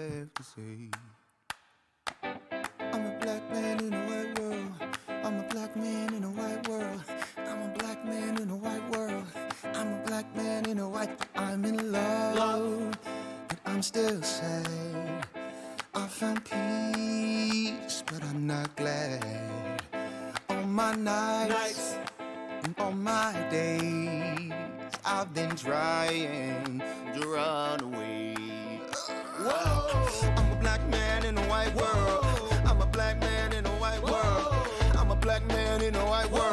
I'm a black man in a white world. I'm a black man in a white world. I'm a black man in a white world. I'm a black man in a white. I'm in love, but I'm still sad. I found peace, but I'm not glad. On my nights and on my days, I've been trying to run away. Whoa. I'm a black man in a white world. I'm a black man in a white world. I'm a black man in a white world.